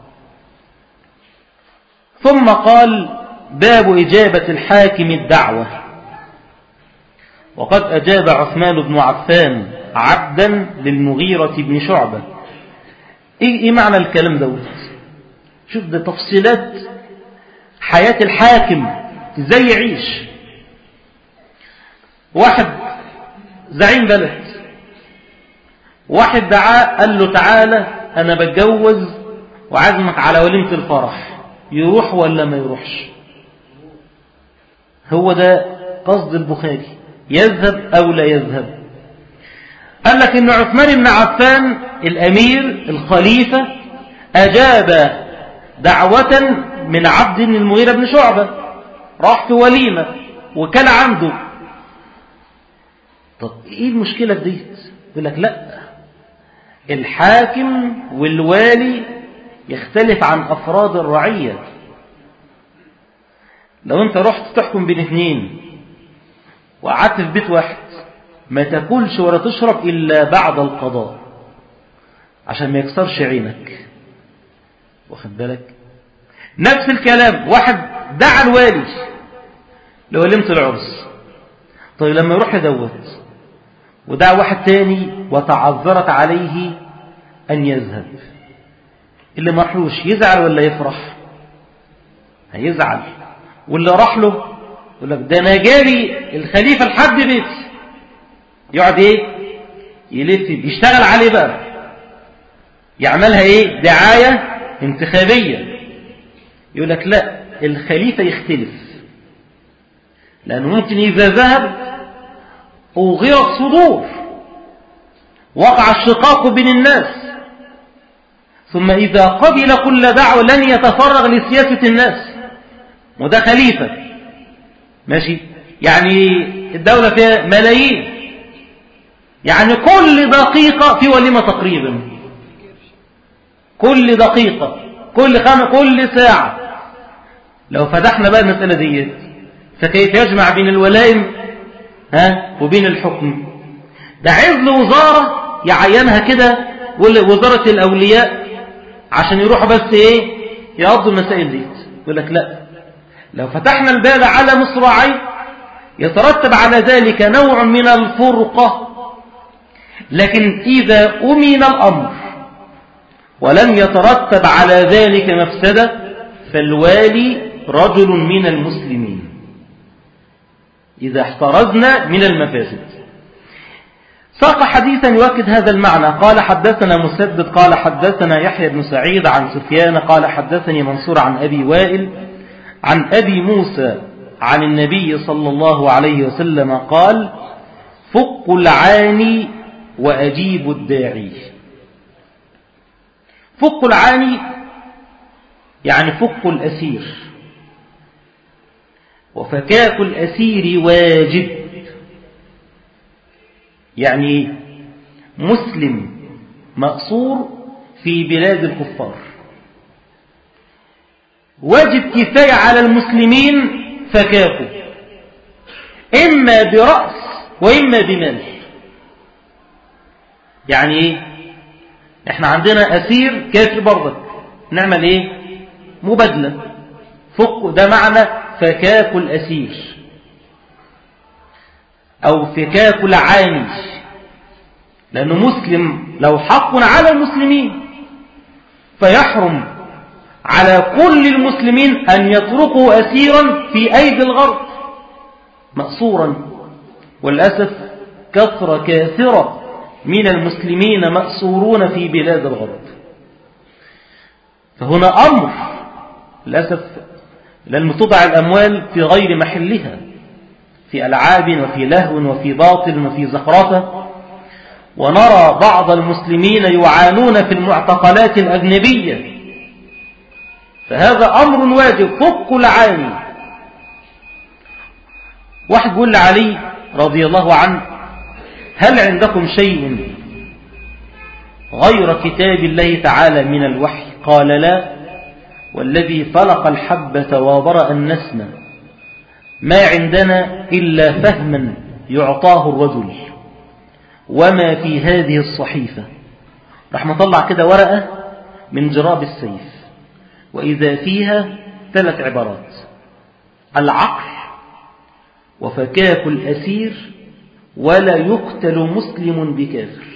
ثم قال باب إجابة الحاكم الدعوة. وقد أجاب عثمان بن عفان عبدا للمغيرة بن شعبة. إيه معنى الكلام دوت؟ شوف ده تفصيلات حياة الحاكم ازاي يعيش. واحد زعيم بلد، واحد دعاه قال له تعالى انا بتجوز وعزمك على وليمة الفرح، يروح ولا ما يروحش؟ هو ده قصد البخاري، يذهب او لا يذهب. قال لك ان عثمان بن عفان الامير الخليفة اجاب دعوة من عبد المغيرة بن شعبة، راح في وليمة وكان عنده. طب ايه المشكلة في دي؟ يقول لك لا، الحاكم والوالي يختلف عن افراد الرعية. لو انت رحت تحكم بين اثنين وقعدت في بيت واحد، ما تاكلش ولا تشرب الا بعد القضاء عشان ما يكسرش عينك، واخد بالك؟ نفس الكلام، واحد دعا الوالي لوليمة العرس، طيب لما يروح يدوت ودعا واحد تاني وتعذرت عليه أن يذهب، اللي ما راحلوش يزعل ولا يفرح؟ هيزعل. واللي راح له يقول لك ده انا جالي الخليفة لحد بيتي، يقعد ايه يلف يشتغل عليه بقى، يعملها ايه دعاية انتخابية. يقول لك لا، الخليفة يختلف، لأنه ممكن إذا ذهب أغيرت صدور، وقع الشقاق بين الناس، ثم إذا قبل كل دعوة لن يتفرغ لسياسة الناس، وده خليفة ماشي. يعني الدولة فيها ملايين، يعني كل دقيقة في وليمة تقريبا، كل دقيقة، كل خمس، كل ساعة. لو فتحنا بقى المسألة دي، فكيف يجمع بين الولائم ها وبين الحكم؟ ده عايز له وزارة يعينها كده، وزارة الأولياء، عشان يروحوا بس ايه يقضوا المسائل دي. يقول لك لا، لو فتحنا الباب على مصراعي يترتب على ذلك نوع من الفرقة، لكن إذا أمن الأمر ولم يترتب على ذلك مفسدة فالوالي رجل من المسلمين إذا احترزنا من المفاسد. ساق حديثا يؤكد هذا المعنى. قال حدثنا مسدد قال حدثنا يحيى بن سعيد عن سفيان قال حدثني منصور عن أبي وائل عن أبي موسى عن النبي صلى الله عليه وسلم قال فك العاني وأجيب الداعي. فك العاني يعني فك الأسير، وفكاك الأسير واجب. يعني مسلم مأسور في بلاد الكفار واجب كفاية على المسلمين فكاكه، إما برأس وإما بمال. يعني إيه؟ إحنا عندنا أسير كافر برضك، نعمل إيه؟ مبادلة. فك ده معنى فكاك الأسير أو فكاك العاني، لأنه مسلم لو حق على المسلمين فيحرم على كل المسلمين أن يتركوا أسيرا في أيدي الغرب مأسورا. والأسف كثرة كاثرة من المسلمين مأسورون في بلاد الغرب. فهنا أمر للأسف لأن تضع الأموال في غير محلها، في ألعاب وفي لهو وفي باطل وفي زخرفة. ونرى بعض المسلمين يعانون في المعتقلات الأجنبية، فهذا أمر واجب فك العاني. واحد يقول لعلي رضي الله عنه هل عندكم شيء غير كتاب الله تعالى من الوحي؟ قال لا، والذي فلق الحبة وبرأ النسمة ما عندنا إلا فهما يعطاه الرجل وما في هذه الصحيفة. راح نطلع كده ورقة من جراب السيف وإذا فيها ثلاث عبارات: العقل وفكاك الأسير ولا يقتل مسلم بكافر.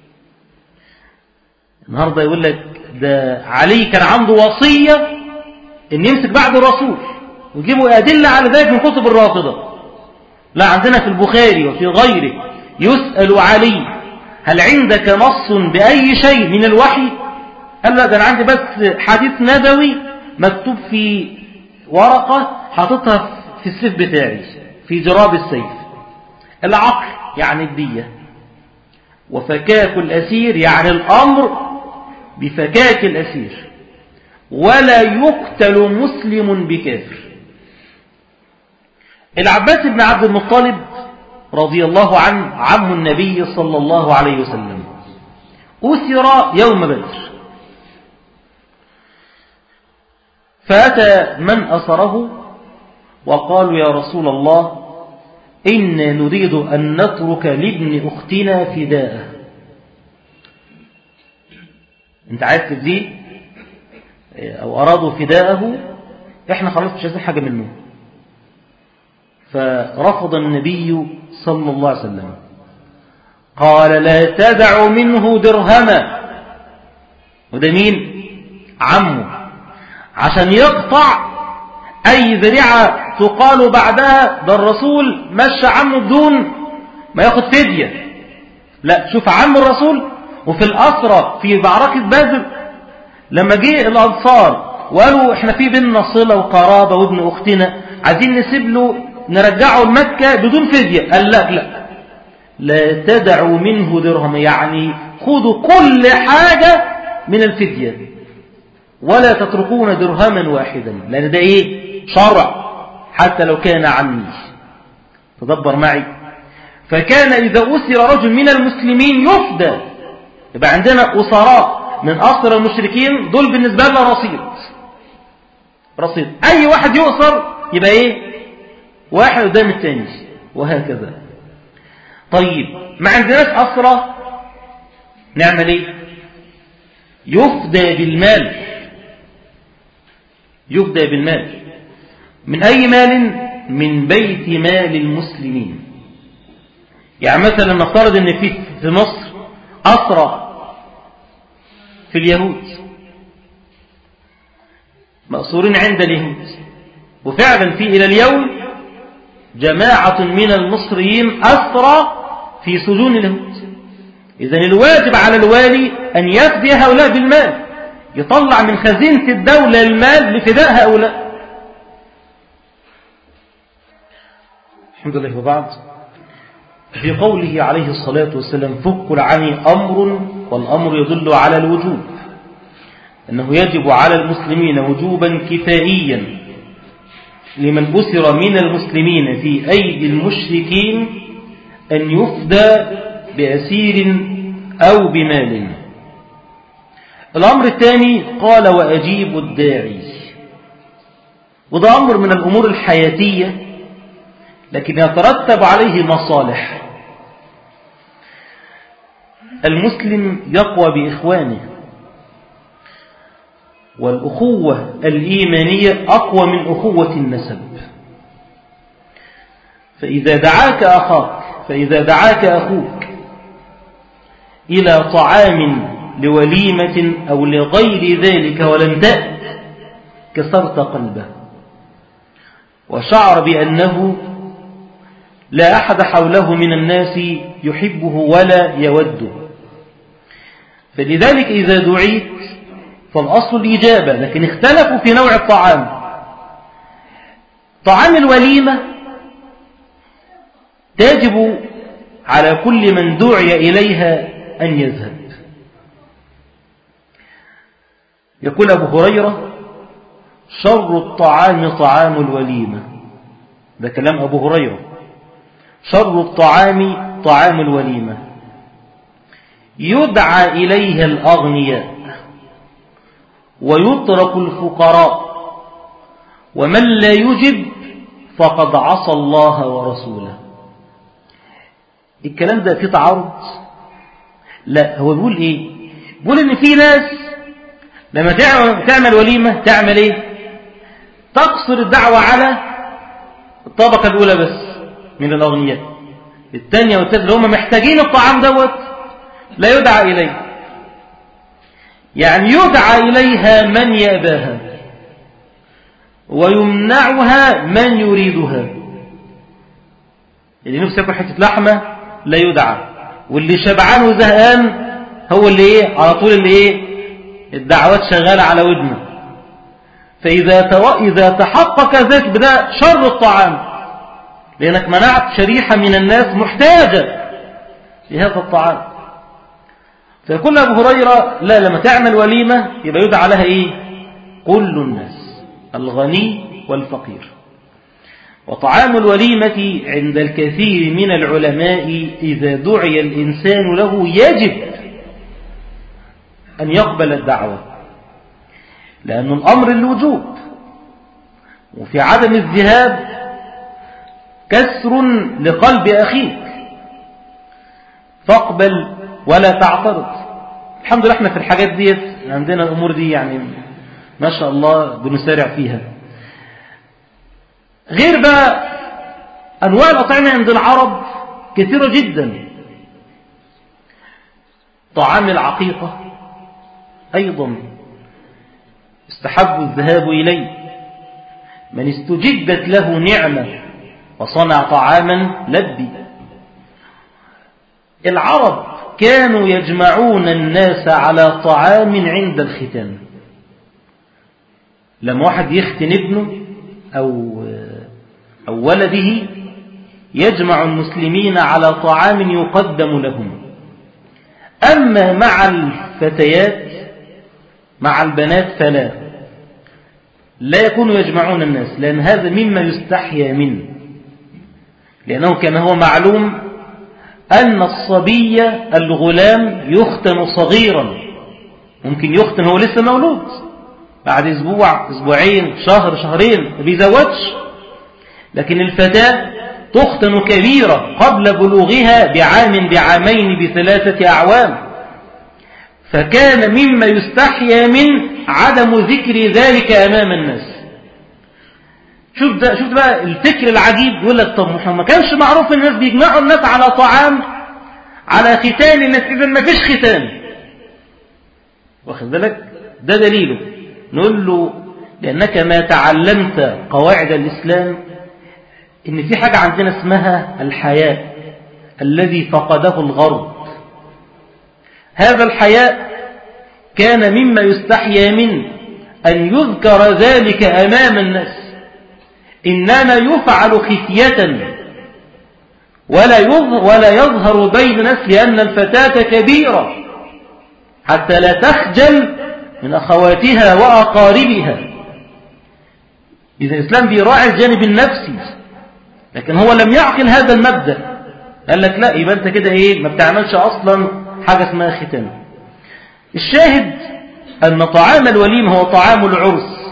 النهاردة يقول لك ده علي كان عنده وصية ان يمسك بعد الرسول ويجيبوا أدلة على ذلك من كتب الرافضة. لا، عندنا في البخاري وفي غيره يسأل علي هل عندك نص بأي شيء من الوحي؟ قال لا، ده أنا عندي بس حديث نبوي مكتوب في ورقة حاططها في السيف بتاعي في جراب السيف. العقل يعني الدية، وفكاك الأسير يعني الأمر بفكاك الأسير، ولا يقتل مسلم بكافر. العباس بن عبد المطلب رضي الله عنه عم النبي صلى الله عليه وسلم أسر يوم بدر، فأتى من أسره وقالوا يا رسول الله إنا نريد أن نترك لابن أختنا فداءه. انت عايز تفديه أو أرادوا فداءه، إحنا خلاص مش عايزين حاجة منه. فرفض النبي صلى الله عليه وسلم، قال لا تدع منه درهما. وده مين؟ عمه، عشان يقطع أي ذريعة تقال بعدها ده الرسول مشى عمه بدون ما ياخد فدية. لا، شوف عم الرسول. وفي الأسرة في معركة بدر لما جه الأنصار وقالوا احنا في بيننا صلة وقرابة وابن أختنا عايزين نسيب له نرجعه لمكة بدون فدية، قال لا لا لا تدعوا منه درهم، يعني خذوا كل حاجة من الفدية ولا تتركون درهما واحدا، لأن ده ايه؟ شرع حتى لو كان عني. تدبر معي. فكان إذا أسر رجل من المسلمين يفدى. يبقى عندنا أسراء من أسر المشركين، دول بالنسبة لنا رصيد رصيد أي واحد يؤسر يبقى إيه؟ واحد قدام الثاني، وهكذا. طيب ما عندناش أسرة، نعمل إيه؟ يفدى بالمال. يفدى بالمال. من أي مال؟ من بيت مال المسلمين. يعني مثلا نفترض أن في في مصر أسرى في اليهود مأسورين عند اليهود، وفعلا في إلى اليوم جماعة من المصريين أسرى في سجون اليهود. إذن الواجب على الوالي أن يفدي هؤلاء بالمال، يطلع من خزينة الدولة المال لفداء هؤلاء. الحمد لله. وبعد، في قوله عليه الصلاة والسلام فك العمي أمر، والأمر يدل على الوجوب، أنه يجب على المسلمين وجوبا كفائيا لمن أسر من المسلمين في أيدي المشركين أن يفدى بأسير أو بمال. الأمر الثاني قال وأجيب الداعي، وده أمر من الأمور الحياتية لكن يترتب عليه مصالح. المسلم يقوى بإخوانه، والأخوة الإيمانية أقوى من أخوة النسب. فإذا دعاك أخاك فإذا دعاك أخوك إلى طعام لوليمة أو لغير ذلك ولم تأت، كسرت قلبه وشعر بأنه لا أحد حوله من الناس يحبه ولا يوده. فلذلك إذا دعيت فالأصل الإجابة، لكن اختلفوا في نوع الطعام. طعام الوليمة تجب على كل من دعي إليها أن يذهب. يقول أبو هريرة شر الطعام طعام الوليمة، ده كلام أبو هريرة. شر الطعام طعام الوليمة يدعى إليها الأغنياء ويترك الفقراء، ومن لا يجب فقد عصى الله ورسوله. الكلام ده فيه تعارض؟ لا، هو بيقول ايه؟ بيقول ان في ناس لما تعمل وليمة تعمل ايه؟ تقصر الدعوة على الطبقة الأولى بس من الأغنياء، الثانية والثالثة اللي هم محتاجين الطعام دوت لا يدعى إليه، يعني يدعى إليها من يأباها ويمنعها من يريدها. اللي نفسه ياكل حتة لحمة لا يدعى، واللي شبعان وزهقان هو اللي ايه على طول اللي ايه الدعوات شغالة على ودنه. فإذا تو... إذا تحقق ذلك بدا شر الطعام، لأنك منعت شريحة من الناس محتاجة لهذا الطعام. فيقول أبو هريرة لا، لما تعمل وليمة يبقى يدعى لها إيه؟ كل الناس، الغني والفقير. وطعام الوليمة عند الكثير من العلماء إذا دعي الإنسان له يجب أن يقبل الدعوة، لأن الأمر الوجوب، وفي عدم الذهاب كسر لقلب أخيك، فاقبل ولا تعترض. الحمد لله احنا في الحاجات دي عندنا الأمور دي يعني ما شاء الله بنسارع فيها. غير بقى أنواع الأطعمة عند العرب كثيرة جدا. طعام العقيقة أيضا استحب الذهاب إليه، من استجدت له نعمة وصنع طعاما لبي. العرب كانوا يجمعون الناس على طعام عند الختان. لما واحد يختن ابنه أو, أو ولده يجمع المسلمين على طعام يقدم لهم. أما مع الفتيات مع البنات فلا، لا يكونوا يجمعون الناس، لأن هذا مما يستحيا منه، لأنه كما هو معلوم أن الصبي الغلام يختن صغيرا، ممكن يختن هو لسه مولود، بعد أسبوع أسبوعين شهر شهرين ما بيزوجش. لكن الفتاة تختن كبيرة قبل بلوغها بعام بعامين بثلاثة أعوام. فكان مما يستحيا من عدم ذكر ذلك أمام الناس. شوف ده، شوف بقى الفكر العجيب. يقول لك طب ما كانش معروف الناس بيجمعوا الناس على طعام على ختان الناس، إذا ما فيش ختان. واخد بالك؟ ده دليله. نقول له لأنك ما تعلمت قواعد الإسلام، إن في حاجة عندنا اسمها الحياء الذي فقده الغرب. هذا الحياء كان مما يستحيا منه أن يذكر ذلك أمام الناس، إنما يفعل خفية ولا يظهر, ولا يظهر بين الناس، لأن الفتاة كبيرة حتى لا تخجل من أخواتها وأقاربها. إذا الإسلام بيراعي الجانب النفسي، لكن هو لم يعقل هذا المبدأ. قال لك لا، يبقى أنت كده إيه، ما بتعملش أصلا حاجة اسمها ختان. الشاهد أن طعام الوليمة هو طعام العرس،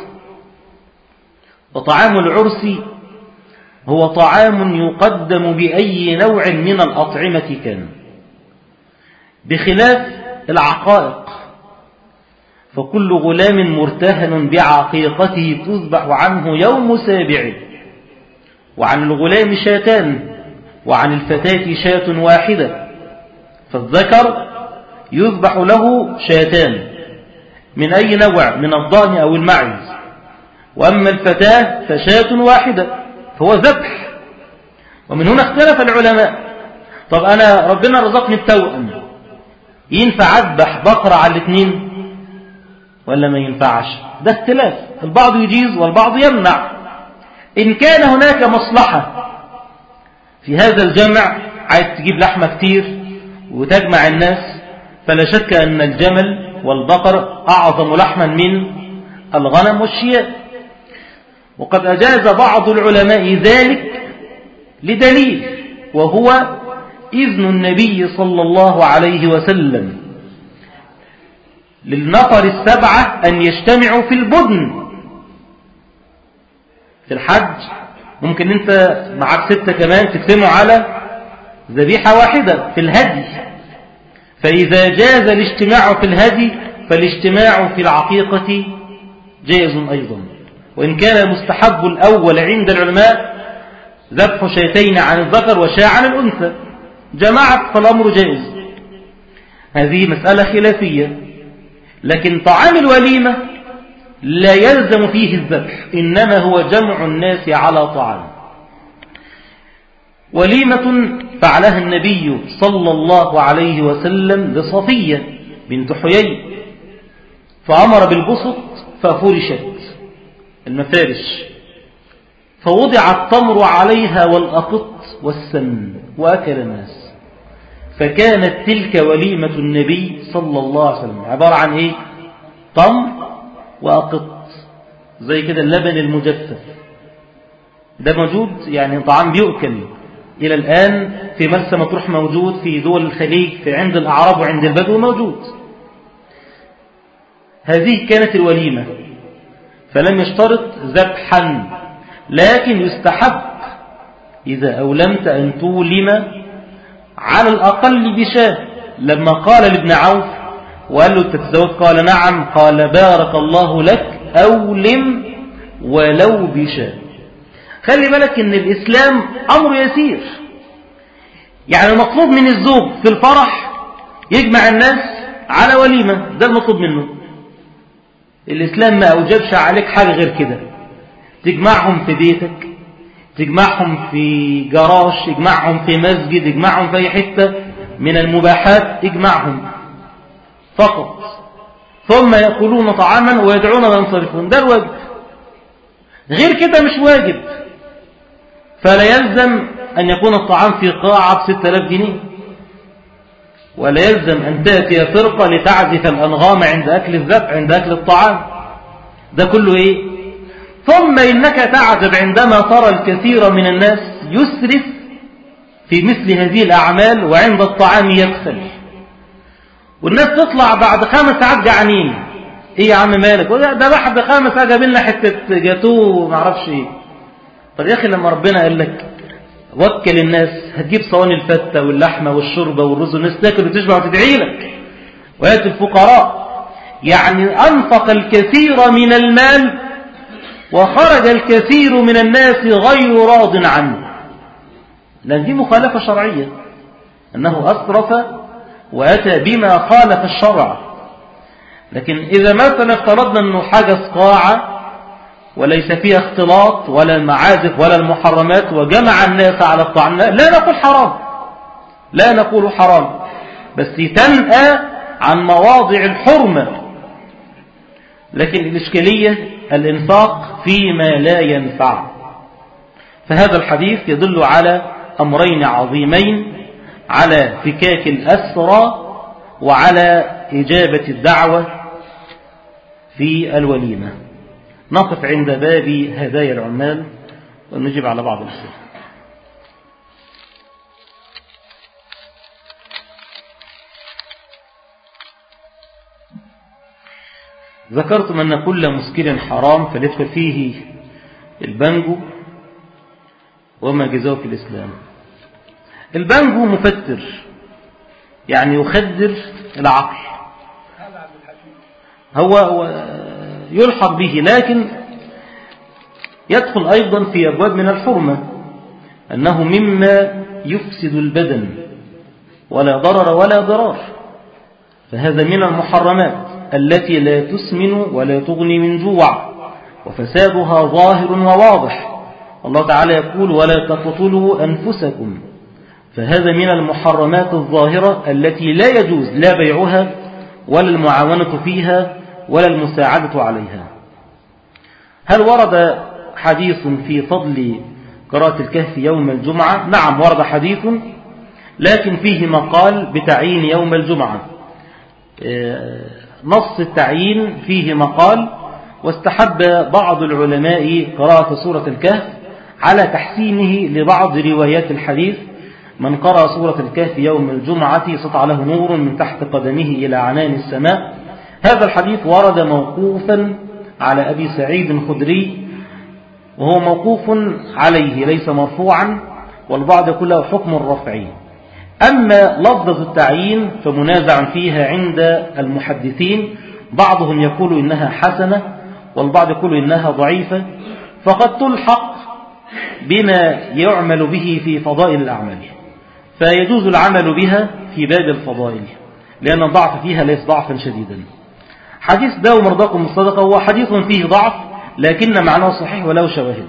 وطعام العرس هو طعام يقدم بأي نوع من الأطعمة كان، بخلاف العقائق، فكل غلام مرتهن بعقيقته تذبح عنه يوم سابعه، وعن الغلام شاتان، وعن الفتاة شاة واحدة. فالذكر يذبح له شاتان من أي نوع، من الضأن أو المعز، وأما الفتاة فشاة واحدة، فهو ذبح. ومن هنا اختلف العلماء. طب أنا ربنا رزقني التوأم، ينفع أذبح بقرة على الاثنين ولا ما ينفعش؟ ده اختلاف، البعض يجيز والبعض يمنع. إن كان هناك مصلحة في هذا الجمع، عايز تجيب لحمة كتير وتجمع الناس، فلا شك أن الجمل والبقر أعظم لحما من الغنم والشياء. وقد أجاز بعض العلماء ذلك لدليل، وهو إذن النبي صلى الله عليه وسلم للنفر السبعة أن يجتمعوا في البدن. في الحج ممكن أنت معك ستة كمان تجتمعوا على ذبيحة واحدة في الهدي، فإذا جاز الاجتماع في الهدي فالاجتماع في العقيقة جائز أيضا. وإن كان المستحب الأول عند العلماء ذبح شاتين عن الذكر وشاة عن الأنثى، جماعة فالأمر جائز. هذه مسألة خلافية. لكن طعام الوليمة لا يلزم فيه الذبح، إنما هو جمع الناس على طعام. وليمة فعلها النبي صلى الله عليه وسلم لصفية بنت حيي، فأمر بالبسط ففرشت المفارش، فوضع التمر عليها والأقط والسمن وأكل الناس. فكانت تلك وليمة النبي صلى الله عليه وسلم عبارة عن إيه؟ تمر وأقط، زي كده اللبن المجفف. ده موجود، يعني طعام بيؤكل إلى الآن في مرسى مطروح، موجود في دول الخليج، في عند الأعراب وعند البدو موجود. هذه كانت الوليمة، فلم يشترط ذبحا، لكن يستحب إذا أولمت أن تولم على الأقل بشاة. لما قال لابن عوف وقال له تتزوج، قال نعم، قال بارك الله لك، أولم ولو بشاة. خلي بالك ان الإسلام أمر يسير، يعني المطلوب من الزوج في الفرح يجمع الناس على وليمة، ده المطلوب منه. الإسلام ما أوجبش عليك حاجة غير كده، تجمعهم في بيتك، تجمعهم في جراج، تجمعهم في مسجد، تجمعهم في أي حتة من المباحات، تجمعهم فقط، ثم يأكلون طعاما ويدعون وينصرفون. ده الواجب، غير كده مش واجب. فلا يلزم أن يكون الطعام في قاعة بستة آلاف جنيه، ولا يلزم أن تأتي فرقة لتعزف الأنغام عند أكل الذبح، عند أكل الطعام. ده كله إيه؟ ثم إنك تعجب عندما ترى الكثير من الناس يسرف في مثل هذه الأعمال وعند الطعام يكسل، والناس تطلع بعد خمس ساعات جعانين. إيه يا عم مالك؟ ده بعد خمس ساعات جاب لنا حتة جاتوه معرفش إيه. طب يا أخي لما ربنا قال لك وكل الناس، هتجيب صواني الفتة واللحمة والشوربة والرز، والناس تاكل وتشبع وتدعي لك، ويأتي الفقراء. يعني أنفق الكثير من المال وخرج الكثير من الناس غير راض عنه، لأن دي مخالفة شرعية، أنه أسرف وأتى بما خالف الشرع. لكن إذا مثلا افترضنا أنه حجز قاعة وليس فيها اختلاط ولا المعازف ولا المحرمات وجمع الناس على الطعام، لا نقول حرام، لا نقول حرام، بس تنأى عن مواضع الحرمة. لكن الإشكالية الإنفاق فيما لا ينفع. فهذا الحديث يدل على أمرين عظيمين، على فكاك الأسرى وعلى إجابة الدعوة في الوليمة. نقف عند باب هدايا العمال ونجيب على بعض الأسئلة. ذكرتم أن كل مسكر حرام فليدخل فيه البانجو وما جزاه في الإسلام. البانجو مفتر، يعني يخدر العقل، هو يلحق به، لكن يدخل أيضا في أبواب من الحرمة، أنه مما يفسد البدن ولا ضرر ولا ضرار، فهذا من المحرمات التي لا تسمن ولا تغني من جوع، وفسادها ظاهر وواضح. الله تعالى يقول ولا تقتلوا أنفسكم، فهذا من المحرمات الظاهرة التي لا يجوز لا بيعها ولا المعاونة فيها ولا المساعدة عليها. هل ورد حديث في فضل قراءة الكهف يوم الجمعة؟ نعم ورد حديث، لكن فيه مقال بتعيين يوم الجمعة. نص التعيين فيه مقال، واستحب بعض العلماء قراءة سورة الكهف على تحسينه لبعض روايات الحديث: من قرأ سورة الكهف يوم الجمعة سطع له نور من تحت قدمه إلى عنان السماء. هذا الحديث ورد موقوفا على أبي سعيد الخدري، وهو موقوف عليه ليس مرفوعا، والبعض يقول له حكم الرفعي. أما لفظة التعيين فمنازع فيها عند المحدثين، بعضهم يقول إنها حسنة والبعض يقول إنها ضعيفة، فقد تلحق بما يعمل به في فضائل الأعمال، فيجوز العمل بها في باب الفضائل، لأن الضعف فيها ليس ضعفا شديدا. حديث داو مرضاكم الصدقة هو حديث فيه ضعف، لكن معناه صحيح وله شواهد.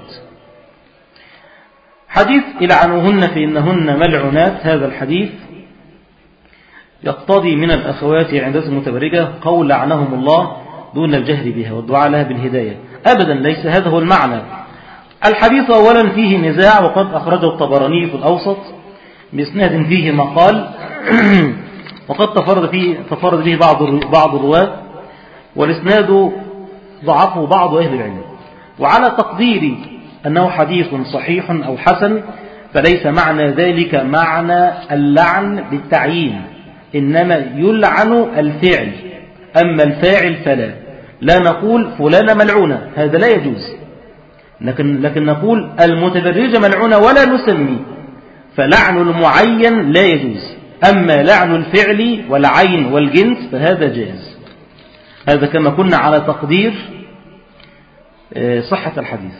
حديث إلعنوهن فإنهن ملعونات، هذا الحديث يقتضي من الأخوات عند المتبرجة قول لعنهم الله دون الجهر بها والدعاء لها بالهداية. أبدا ليس هذا هو المعنى. الحديث أولا فيه نزاع، وقد أخرجه الطبراني في الأوسط بإسناد فيه مقال وقد تفرد فيه تفرد به بعض بعض الرواة، والإسناد ضعفه بعض أهل العلم. وعلى تقدير أنه حديث صحيح أو حسن، فليس معنى ذلك معنى اللعن بالتعيين، إنما يلعن الفعل، أما الفاعل فلا. لا نقول فلان ملعونة، هذا لا يجوز، لكن, لكن نقول المتبرجة ملعونة ولا نسمي، فلعن المعين لا يجوز. أما لعن الفعل والعين والجنس فهذا جائز. هذا كما كنا على تقدير صحة الحديث.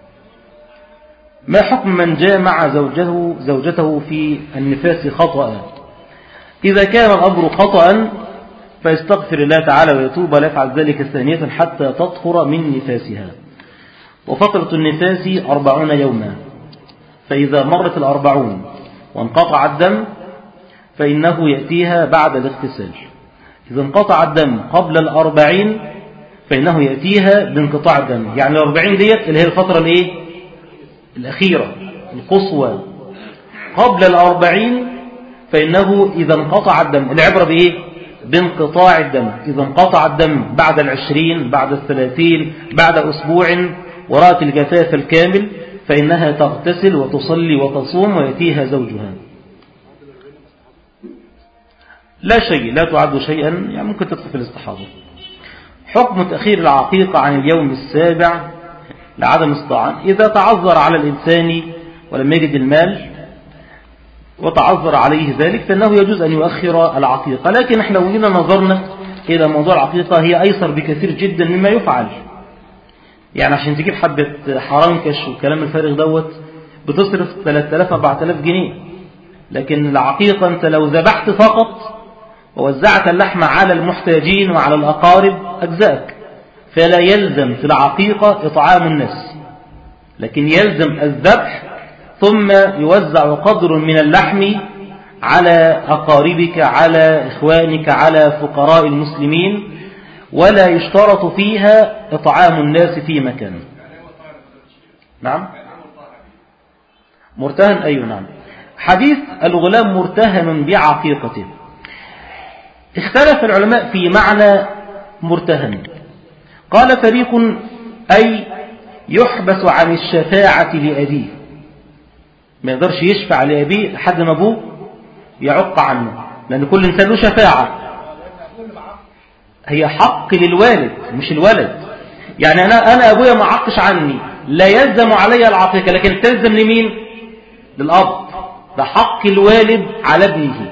ما حكم من جامع زوجته, زوجته في النفاس خطأ؟ إذا كان الأمر خطأ فيستغفر الله تعالى ويتوب، ولا يفعل ذلك ثانية حتى تطهر من نفاسها. وفترة النفاس أربعون يوما، فإذا مرت الأربعون وانقطع الدم فإنه يأتيها بعد الاغتسال. إذا انقطع الدم قبل الأربعين فإنه يأتيها بانقطاع الدم، يعني الأربعين ديت اللي هي الفترة الإيه؟ الأخيرة القصوى. قبل الأربعين فإنه إذا انقطع الدم، العبرة بإيه؟ بانقطاع الدم. إذا انقطع الدم بعد العشرين، بعد الثلاثين، بعد أسبوع ورأت الجفاف الكامل فإنها تغتسل وتصلي وتصوم ويأتيها زوجها. لا شيء، لا تعد شيئا، يعني ممكن تدخل في الاستحاضة. حكم تأخير العقيقة عن اليوم السابع لعدم استطاعة. إذا تعذر على الإنسان ولم يجد المال وتعذر عليه ذلك فإنه يجوز أن يؤخر العقيقة، لكن احنا لو جينا نظرنا إلى موضوع العقيقة هي أيسر بكثير جدا مما يفعل. يعني عشان تجيب حبة حرنكش والكلام الفارغ دوت بتصرف ثلاثة آلاف أربعة آلاف جنيه، لكن العقيقة أنت لو ذبحت فقط ووزعت اللحم على المحتاجين وعلى الأقارب أجزاك، فلا يلزم في العقيقة إطعام الناس، لكن يلزم الذبح ثم يوزع قدر من اللحم على أقاربك، على إخوانك، على فقراء المسلمين، ولا يشترط فيها إطعام الناس في مكان. نعم مرتهن، أيوة نعم. حديث الغلام مرتهن بعقيقته، اختلف العلماء في معنى مرتهن. قال فريق أي يحبس عن الشفاعة لأبيه، ما يقدرش يشفع لأبيه لحد ما أبوه يعق عنه، لأن كل إنسان له شفاعة. هي حق للوالد مش الولد، يعني أنا أنا أبويا ما عقش عني لا يلزم علي العقيقة، لكن تلزم لمين؟ للأب، ده حق الوالد على ابنه.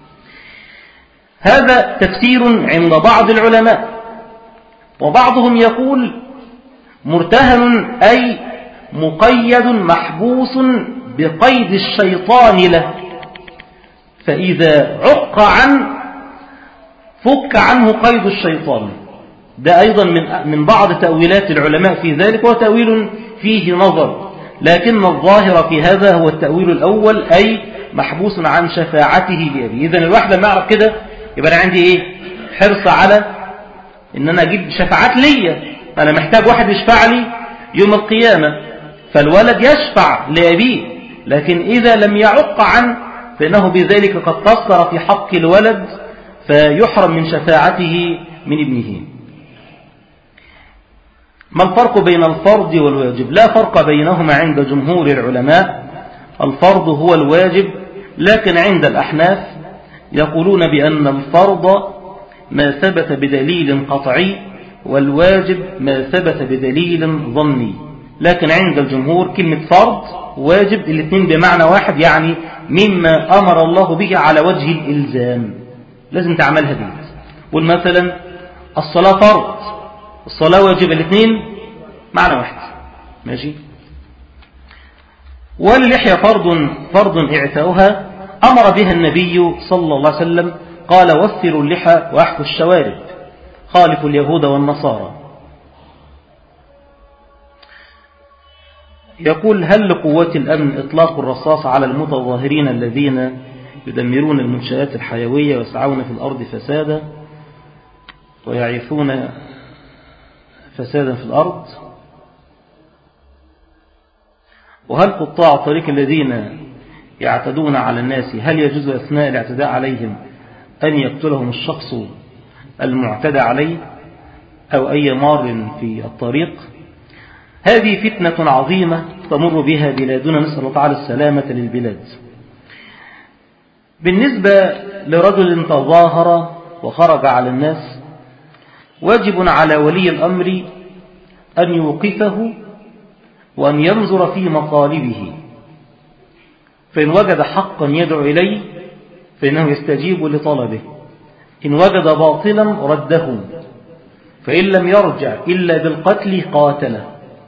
هذا تفسير عند بعض العلماء، وبعضهم يقول مرتهن أي مقيد محبوس بقيد الشيطان له، فإذا عق عن فك عنه قيد الشيطان. ده أيضا من من بعض تأويلات العلماء في ذلك، وتأويل فيه نظر، لكن الظاهر في هذا هو التأويل الأول، أي محبوس عن شفاعته لأبيه. إذن الواحد لما يعرف كده يبقى أنا عندي إيه؟ حرص على إن أنا أجيب شفاعات ليا، أنا محتاج واحد يشفع لي يوم القيامة، فالولد يشفع لأبيه، لكن إذا لم يعق عنه فإنه بذلك قد قصر في حق الولد فيحرم من شفاعته من ابنه. ما الفرق بين الفرض والواجب؟ لا فرق بينهما عند جمهور العلماء، الفرض هو الواجب، لكن عند الأحناف يقولون بأن الفرض ما ثبت بدليل قطعي، والواجب ما ثبت بدليل ظني. لكن عند الجمهور كلمة فرض واجب الاثنين بمعنى واحد، يعني مما أمر الله به على وجه الإلزام، لازم تعملها دي. والمثلا الصلاة فرض، الصلاة واجب، الاثنين معنى واحد، ماشي. واللحية فرض فرض اعتاؤها أمر بها النبي صلى الله عليه وسلم، قال وفروا اللحى واحفوا الشوارب، خالفوا اليهود والنصارى. يقول هل لقوات الأمن إطلاق الرصاص على المتظاهرين الذين يدمرون المنشآت الحيوية ويسعون في الأرض فسادا ويعيثون فسادا في الأرض؟ وهل قطاع الطريق الذين يعتدون على الناس هل يجوز أثناء الاعتداء عليهم أن يقتلهم الشخص المعتدى عليه أو أي مار في الطريق؟ هذه فتنة عظيمة تمر بها بلادنا، نسأل الله تعالى السلامة للبلاد. بالنسبة لرجل تظاهر وخرج على الناس، واجب على ولي الأمر أن يوقفه وأن ينظر في مطالبه، فإن وجد حقا يدعو إليه فإنه يستجيب لطلبه، إن وجد باطلا رده، فإن لم يرجع إلا بالقتل قاتله،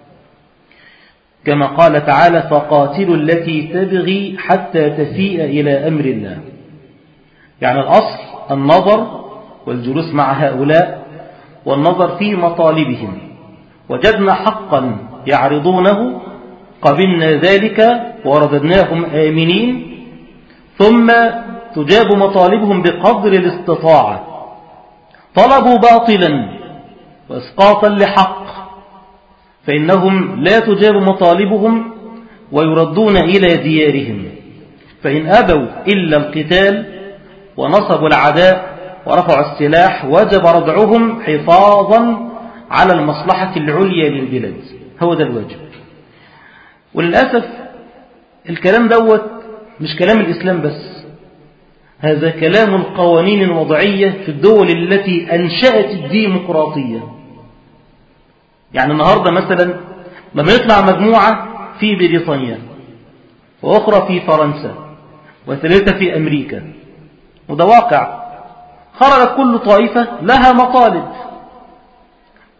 كما قال تعالى فقاتلوا التي تبغي حتى تفيء إلى أمر الله. يعني الأصل النظر والجلوس مع هؤلاء والنظر في مطالبهم، وجدنا حقا يعرضونه قبلنا ذلك ورددناهم آمنين، ثم تجاب مطالبهم بقدر الاستطاعة. طلبوا باطلا وإسقاطا لحق فإنهم لا تجاب مطالبهم ويردون إلى ديارهم، فإن أبوا إلا القتال ونصبوا العداء ورفعوا السلاح وجب ردعهم حفاظا على المصلحة العليا للبلاد. هو ده الواجب. وللأسف الكلام دوت مش كلام الإسلام بس، هذا كلام القوانين الوضعية في الدول التي أنشأت الديمقراطية. يعني النهاردة مثلا لما يطلع مجموعة في بريطانيا وأخرى في فرنسا وثلاثة في أمريكا، وده واقع، خرجت كل طائفة لها مطالب،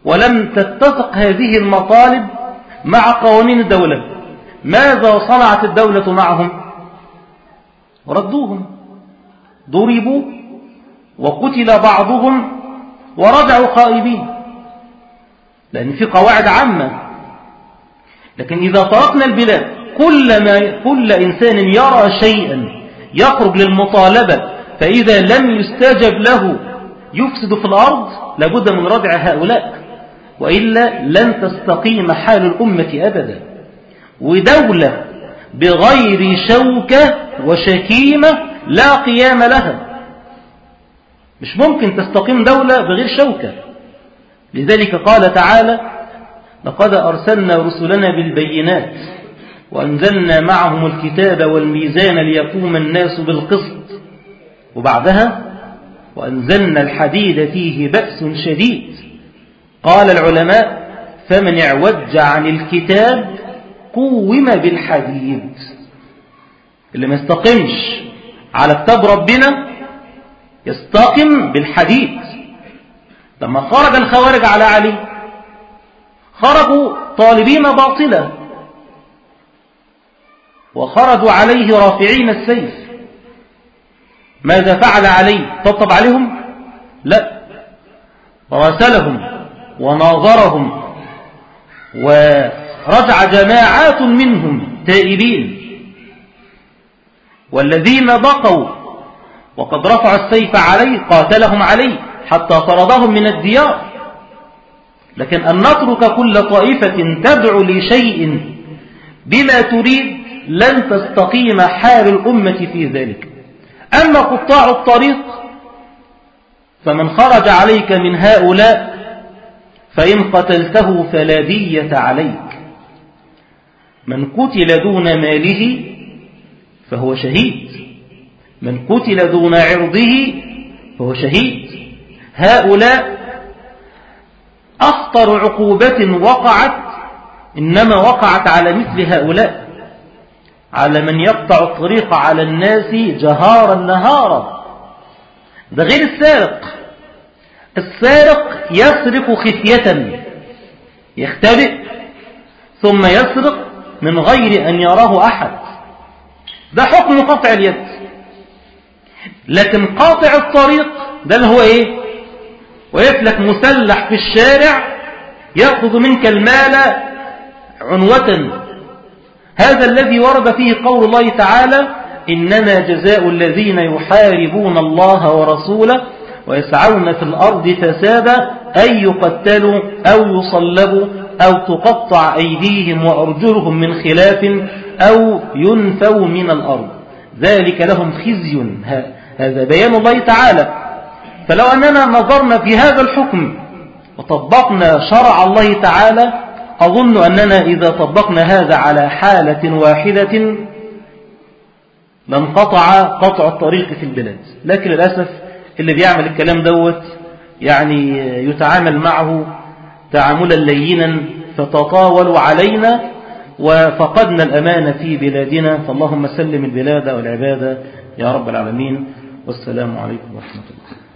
ولم تتفق هذه المطالب مع قوانين الدولة، ماذا صنعت الدولة معهم؟ ردوهم، ضربوا وقتل بعضهم ورجعوا خائبين، لأن في قواعد عامة. لكن إذا طرقنا البلاد كل, ما كل إنسان يرى شيئا يخرج للمطالبة، فإذا لم يستجب له يفسد في الأرض، لابد من ردع هؤلاء، وإلا لن تستقيم حال الأمة أبدا. ودولة بغير شوكة وشكيمة لا قيام لها، مش ممكن تستقيم دولة بغير شوكة. لذلك قال تعالى: لقد أرسلنا رسلنا بالبينات وأنزلنا معهم الكتاب والميزان ليقوم الناس بالقسط، وبعدها وأنزلنا الحديد فيه بأس شديد. قال العلماء: فمن اعوج عن الكتاب قوم بالحديد. اللي ما يستقمش على كتاب ربنا يستقم بالحديد. لما خرج الخوارج على علي خرجوا طالبين باطلا، وخرجوا عليه رافعين السيف. ماذا فعل علي؟ طبطب عليهم؟ لا، راسلهم وناظرهم، ورجع جماعات منهم تائبين، والذين بقوا وقد رفعوا السيف عليه قاتلهم عليه حتى طردهم من الديار. لكن أن نترك كل طائفة تدعو لشيء بما تريد لن تستقيم حال الأمة في ذلك. أما قطاع الطريق فمن خرج عليك من هؤلاء فإن قتلته فلا دية عليك. من قتل دون ماله فهو شهيد، من قتل دون عرضه فهو شهيد. هؤلاء أخطر عقوبة وقعت إنما وقعت على مثل هؤلاء، على من يقطع الطريق على الناس جهارا نهارا. ده غير السارق. السارق يسرق خفية، يختبئ ثم يسرق من غير أن يراه أحد، ده حكم قطع اليد. لكن قاطع الطريق ده اللي هو ايه؟ ويفلك مسلح في الشارع يأخذ منك المال عنوة. هذا الذي ورد فيه قول الله تعالى: إنما جزاء الذين يحاربون الله ورسوله ويسعون في الأرض فسادا أن يقتلوا أو يصلبوا أو تقطع أيديهم وأرجلهم من خلاف أو ينفوا من الأرض، ذلك لهم خزي. هذا بيان الله تعالى. فلو أننا نظرنا في هذا الحكم وطبقنا شرع الله تعالى، أظن أننا إذا طبقنا هذا على حالة واحدة لانقطع قطع الطريق في البلاد. لكن للأسف اللي بيعمل الكلام دوت يعني يتعامل معه تعاملا لينا، فتطاولوا علينا وفقدنا الأمان في بلادنا. فاللهم سلم البلاد والعباد يا رب العالمين. والسلام عليكم ورحمة الله.